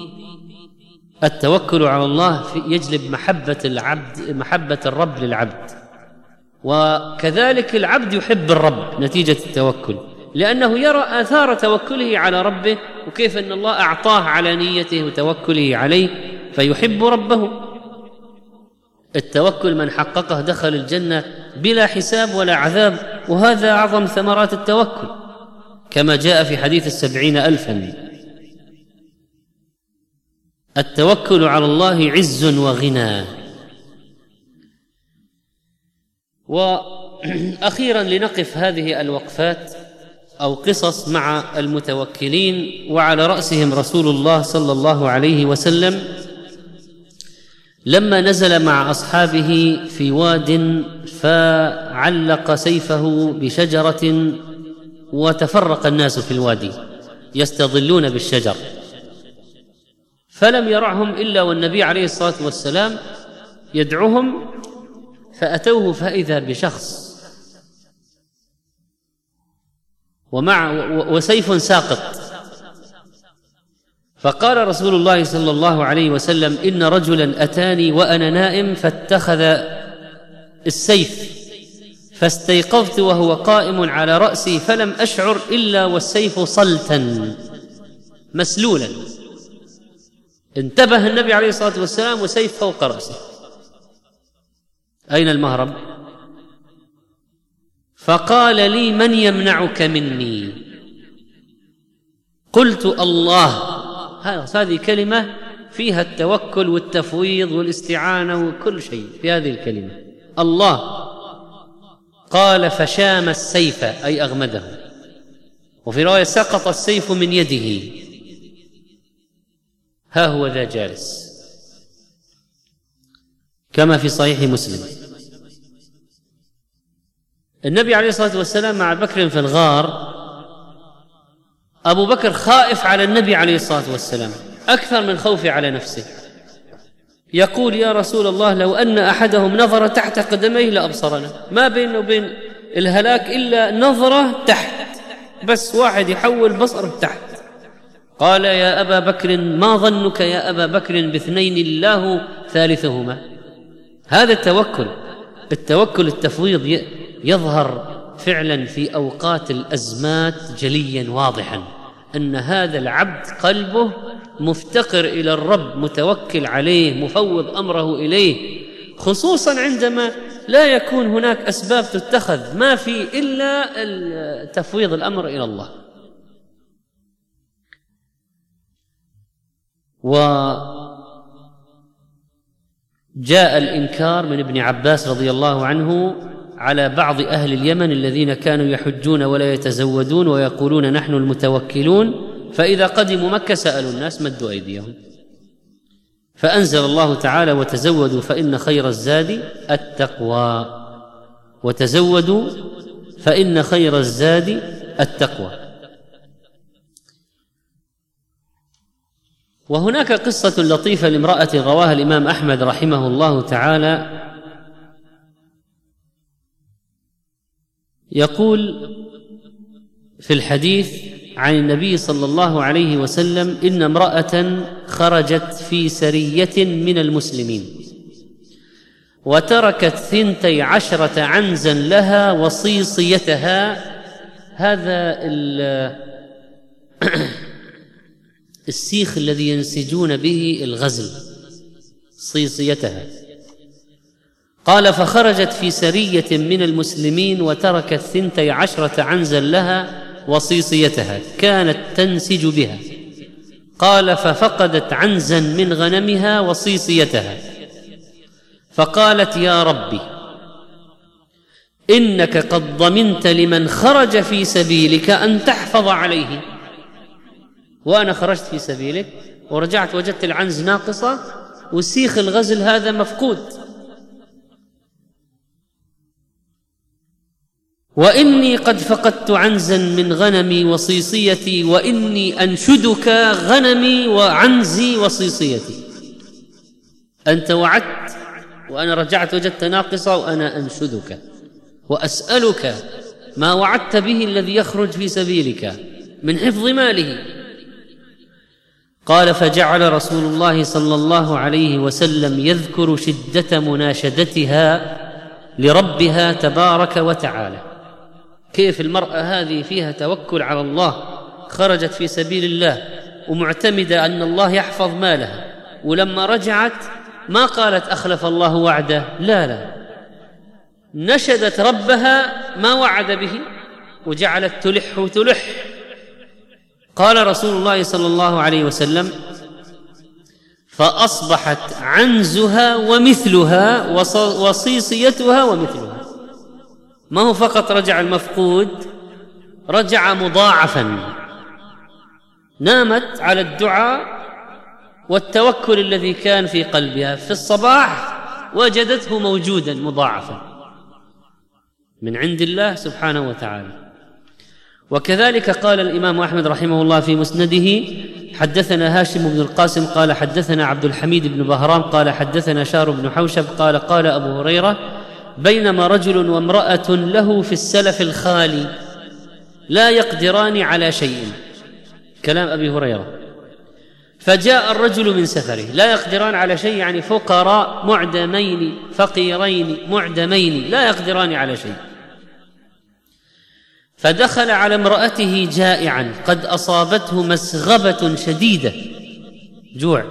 التوكل على الله يجلب محبة الرب للعبد، وكذلك العبد يحب الرب نتيجة التوكل، لأنه يرى آثار توكله على ربه، وكيف أن الله أعطاه على نيته وتوكله عليه فيحب ربه. التوكل من حققه دخل الجنة بلا حساب ولا عذاب، وهذا أعظم ثمرات التوكل كما جاء في حديث 70,000. التوكل على الله عز وغنى. وأخيرا لنقف هذه الوقفات أو قصص مع المتوكلين، وعلى رأسهم رسول الله صلى الله عليه وسلم لما نزل مع أصحابه في واد فعلق سيفه بشجرة، وتفرق الناس في الوادي يستظلون بالشجر، فلم يرعهم إلا والنبي عليه الصلاة والسلام يدعوهم، فأتوه فإذا بشخص وسيف ساقط، فقال رسول الله صلى الله عليه وسلم: إن رجلا أتاني وأنا نائم فاتخذ السيف، فاستيقظت وهو قائم على رأسي، فلم أشعر إلا والسيف صلتا مسلولا. انتبه النبي عليه الصلاة والسلام وسيف فوق رأسه، أين المهرب؟ فقال لي: من يمنعك مني؟ قلت: الله. هذه كلمة فيها التوكل والتفويض والاستعانة وكل شيء في هذه الكلمة، الله. قال: فشام السيف أي أغمده، وفي رواية سقط السيف من يده، ها هو ذا جالس، كما في صحيح مسلم. النبي عليه الصلاة والسلام مع بكر في الغار، أبو بكر خائف على النبي عليه الصلاة والسلام أكثر من خوفه على نفسه، يقول: يا رسول الله، لو أن أحدهم نظر تحت قدميه لأبصرنا، ما بينه وبين الهلاك إلا نظرة تحت، بس واحد يحول بصره تحت. قال: يا أبا بكر، ما ظنك يا أبا بكر باثنين الله ثالثهما؟ هذا التوكل التفويض يظهر فعلا في أوقات الأزمات جليا واضحا، أن هذا العبد قلبه مفتقر إلى الرب، متوكل عليه، مفوض أمره إليه، خصوصا عندما لا يكون هناك أسباب تتخذ، ما في إلا تفويض الأمر إلى الله. وجاء الإنكار من ابن عباس رضي الله عنه على بعض أهل اليمن الذين كانوا يحجون ولا يتزودون ويقولون نحن المتوكلون، فإذا قدموا مكة سألوا الناس مدوا أيديهم، فأنزل الله تعالى: وتزودوا فإن خير الزاد التقوى، وتزودوا فإن خير الزاد التقوى. وهناك قصة لطيفة لامرأة رواها الإمام أحمد رحمه الله تعالى، يقول في الحديث عن النبي صلى الله عليه وسلم: إن امرأة خرجت في سرية من المسلمين وتركت 12 عنزا لها وصيصيتها، هذا السيخ الذي ينسجون به الغزل، صيصيتها. قال: فخرجت في سرية من المسلمين وتركت 12 عنزا لها وصيصيتها كانت تنسج بها. قال: ففقدت عنزا من غنمها وصيصيتها، فقالت: يا ربي، إنك قد ضمنت لمن خرج في سبيلك أن تحفظ عليه، وأنا خرجت في سبيلك ورجعت وجدت العنز ناقصة وسيخ الغزل هذا مفقود، وإني قد فقدت عنزا من غنمي وصيصيتي، وإني أنشدك غنمي وعنزي وصيصيتي. أنت وعدت وأنا رجعت وجدت ناقصة، وأنا أنشدك وأسألك ما وعدت به الذي يخرج في سبيلك من حفظ ماله. قال: فجعل رسول الله صلى الله عليه وسلم يذكر شدة مناشدتها لربها تبارك وتعالى، كيف المرأة هذه فيها توكل على الله، خرجت في سبيل الله ومعتمدة أن الله يحفظ مالها، ولما رجعت ما قالت أخلف الله وعده، لا، نشدت ربها ما وعد به وجعلت تلح. قال رسول الله صلى الله عليه وسلم: فأصبحت عنزها ومثلها وصيصيتها ومثلها. ما هو فقط رجع المفقود، رجع مضاعفا. نامت على الدعاء والتوكل الذي كان في قلبها، في الصباح وجدته موجودا مضاعفا من عند الله سبحانه وتعالى. وكذلك قال الإمام أحمد رحمه الله في مسنده: حدثنا هاشم بن القاسم قال حدثنا عبد الحميد بن بهرام قال حدثنا شار بن حوشب قال: قال أبو هريرة: بينما رجل وامرأة له في السلف الخالي لا يقدران على شيء، كلام أبي هريرة، فجاء الرجل من سفره، لا يقدران على شيء يعني فقراء معدمين، فقيرين معدمين لا يقدران على شيء، فدخل على امرأته جائعا قد أصابته مسغبة شديدة، جوع،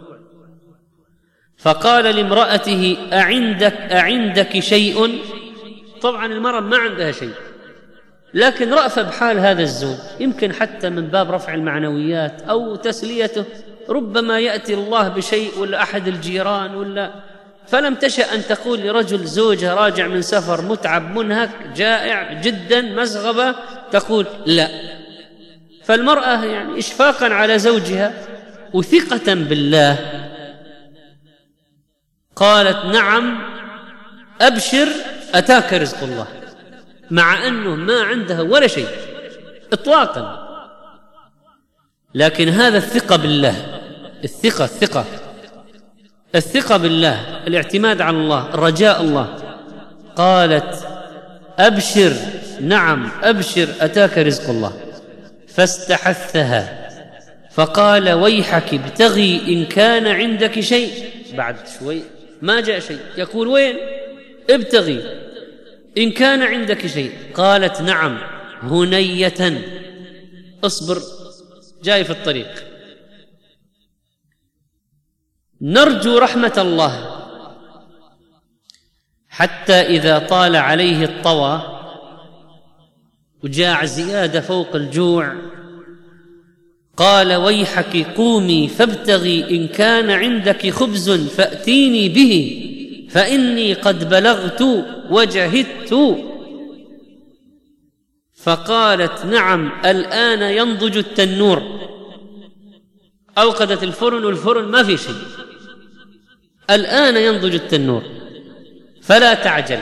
فقال لامرأته: أعندك شيء؟ طبعا المرأة ما عندها شيء، لكن رأفة بحال هذا الزوج، يمكن حتى من باب رفع المعنويات أو تسليته، ربما يأتي الله بشيء ولا أحد الجيران ولا، فلم تشأ أن تقول لرجل زوجها راجع من سفر متعب منهك جائع جدا مسغبة تقول لا. فالمرأة يعني إشفاقا على زوجها وثقة بالله قالت: نعم أبشر أتاك رزق الله، مع أنه ما عندها ولا شيء إطلاقا، لكن هذا الثقة بالله، الثقة بالله، الاعتماد على الله، الرجاء الله. قالت: أبشر، نعم أبشر أتاك رزق الله. فاستحثها فقال: ويحك ابتغي إن كان عندك شيء. بعد شوي ما جاء شيء، يقول: وين؟ ابتغي إن كان عندك شيء. قالت: نعم هنية، اصبر جاي في الطريق. نرجو رحمة الله حتى إذا طال عليه الطوى وجاع زيادة فوق الجوع قال: ويحك قومي فابتغي إن كان عندك خبز فأتيني به فإني قد بلغت وجهدت. فقالت: نعم الآن ينضج التنور. أوقدت الفرن والفرن ما في شيء، الآن ينضج التنور فلا تعجل.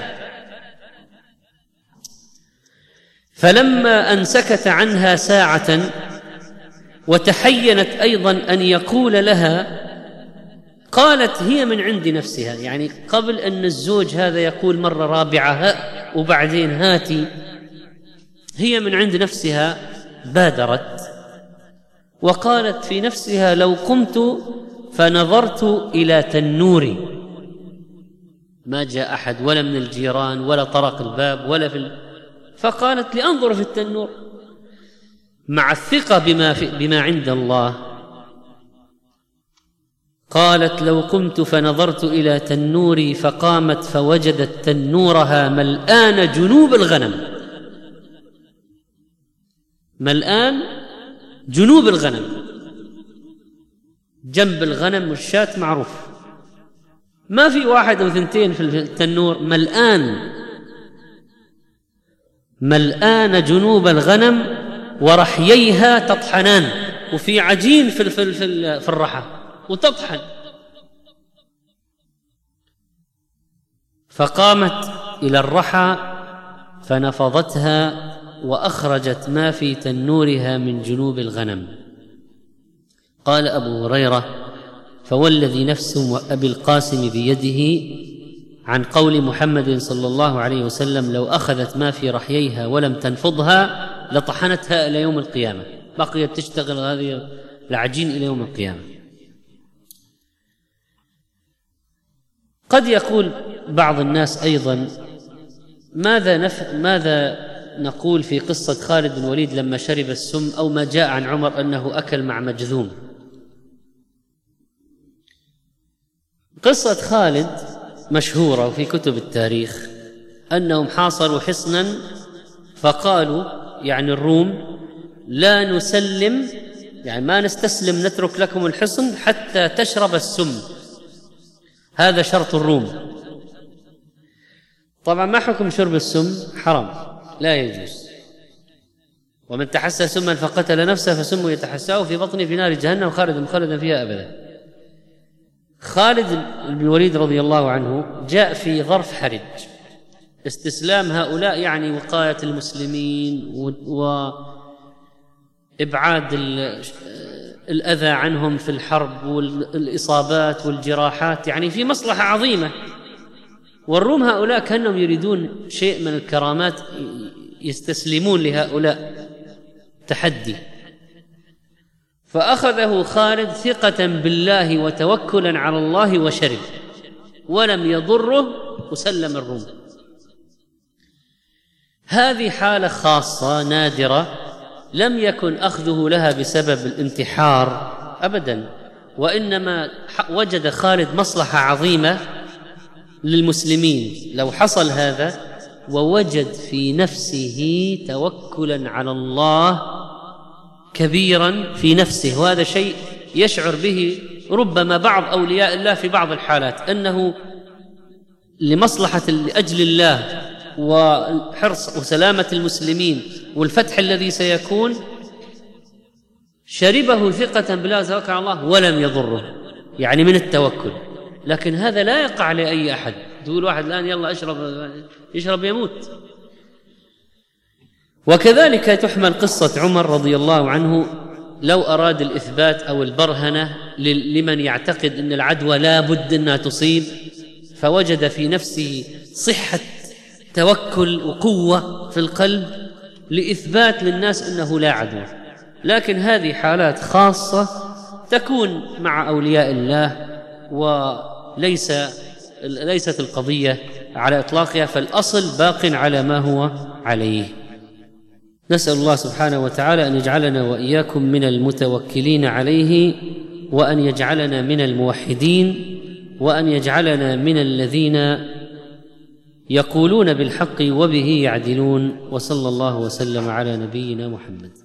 فلما أن سكت عنها ساعة وتحينت أيضا أن يقول لها، قالت هي من عند نفسها، يعني قبل أن الزوج هذا يقول مرة رابعة وبعدين هاتي، هي من عند نفسها بادرت وقالت في نفسها: لو قمت فنظرت إلى تنوري. ما جاء أحد ولا من الجيران ولا طرق الباب ولا فقالت: لأنظر في التنور، مع الثقة بما عند الله. قالت: لو قمت فنظرت إلى تنوري، فقامت فوجدت تنورها ملآن جنوب الغنم، ملآن جنوب الغنم، جنب الغنم والشاة معروف، ما في واحد أو ثنتين في التنور، ملآن جنوب الغنم ورحييها تطحنان، وفي عجين في الرحى وتطحن. فقامت إلى الرحى فنفضتها وأخرجت ما في تنورها من جنوب الغنم. قال أبو هريرة: فوالذي نفس أبي القاسم بيده، عن قول محمد صلى الله عليه وسلم: لو أخذت ما في رحييها ولم تنفضها لطحنتها إلى يوم القيامة. بقيت تشتغل هذه العجين إلى يوم القيامة. قد يقول بعض الناس أيضا: ماذا نقول في قصة خالد بن الوليد لما شرب السم، أو ما جاء عن عمر أنه أكل مع مجذوم؟ قصة خالد مشهورة في كتب التاريخ، أنهم حاصروا حصنا فقالوا، يعني الروم: لا نسلم، يعني ما نستسلم، نترك لكم الحصن حتى تشرب السم. هذا شرط الروم. طبعا ما حكم شرب السم؟ حرام، لا يجوز. ومن تحسى سما فقتل نفسه فسم يتحساه في بطنه في نار جهنم خالدا فيها أبدا. خالد بن الوليد رضي الله عنه جاء في ظرف حرج، استسلام هؤلاء يعني وقاية المسلمين وإبعاد الأذى عنهم في الحرب والإصابات والجراحات، يعني في مصلحة عظيمة. والروم هؤلاء كانهم يريدون شيء من الكرامات، يستسلمون لهؤلاء تحدي. فأخذه خالد ثقة بالله وتوكلا على الله وشرب، ولم يضره وسلم الروم. هذه حالة خاصة نادرة، لم يكن أخذه لها بسبب الانتحار أبدا، وإنما وجد خالد مصلحة عظيمة للمسلمين لو حصل هذا، ووجد في نفسه توكلا على الله كبيرا في نفسه. وهذا شيء يشعر به ربما بعض أولياء الله في بعض الحالات، أنه لمصلحة لأجل الله وحرص وسلامة المسلمين والفتح الذي سيكون، شربه ثقة بالله توكل على الله ولم يضره، يعني من التوكل. لكن هذا لا يقع لأي أحد. تقول واحد الآن يلا يشرب يموت. وكذلك تحمل قصة عمر رضي الله عنه لو أراد الإثبات أو البرهنة لمن يعتقد أن العدوى لا بد أنها تصيب، فوجد في نفسه صحة توكل وقوة في القلب لإثبات للناس أنه لا عدوى. لكن هذه حالات خاصة تكون مع أولياء الله، وليست القضية على إطلاقها، فالأصل باق على ما هو عليه. نسأل الله سبحانه وتعالى أن يجعلنا وإياكم من المتوكلين عليه، وأن يجعلنا من الموحدين، وأن يجعلنا من الذين يقولون بالحق وبه يعدلون. وصلى الله وسلم على نبينا محمد.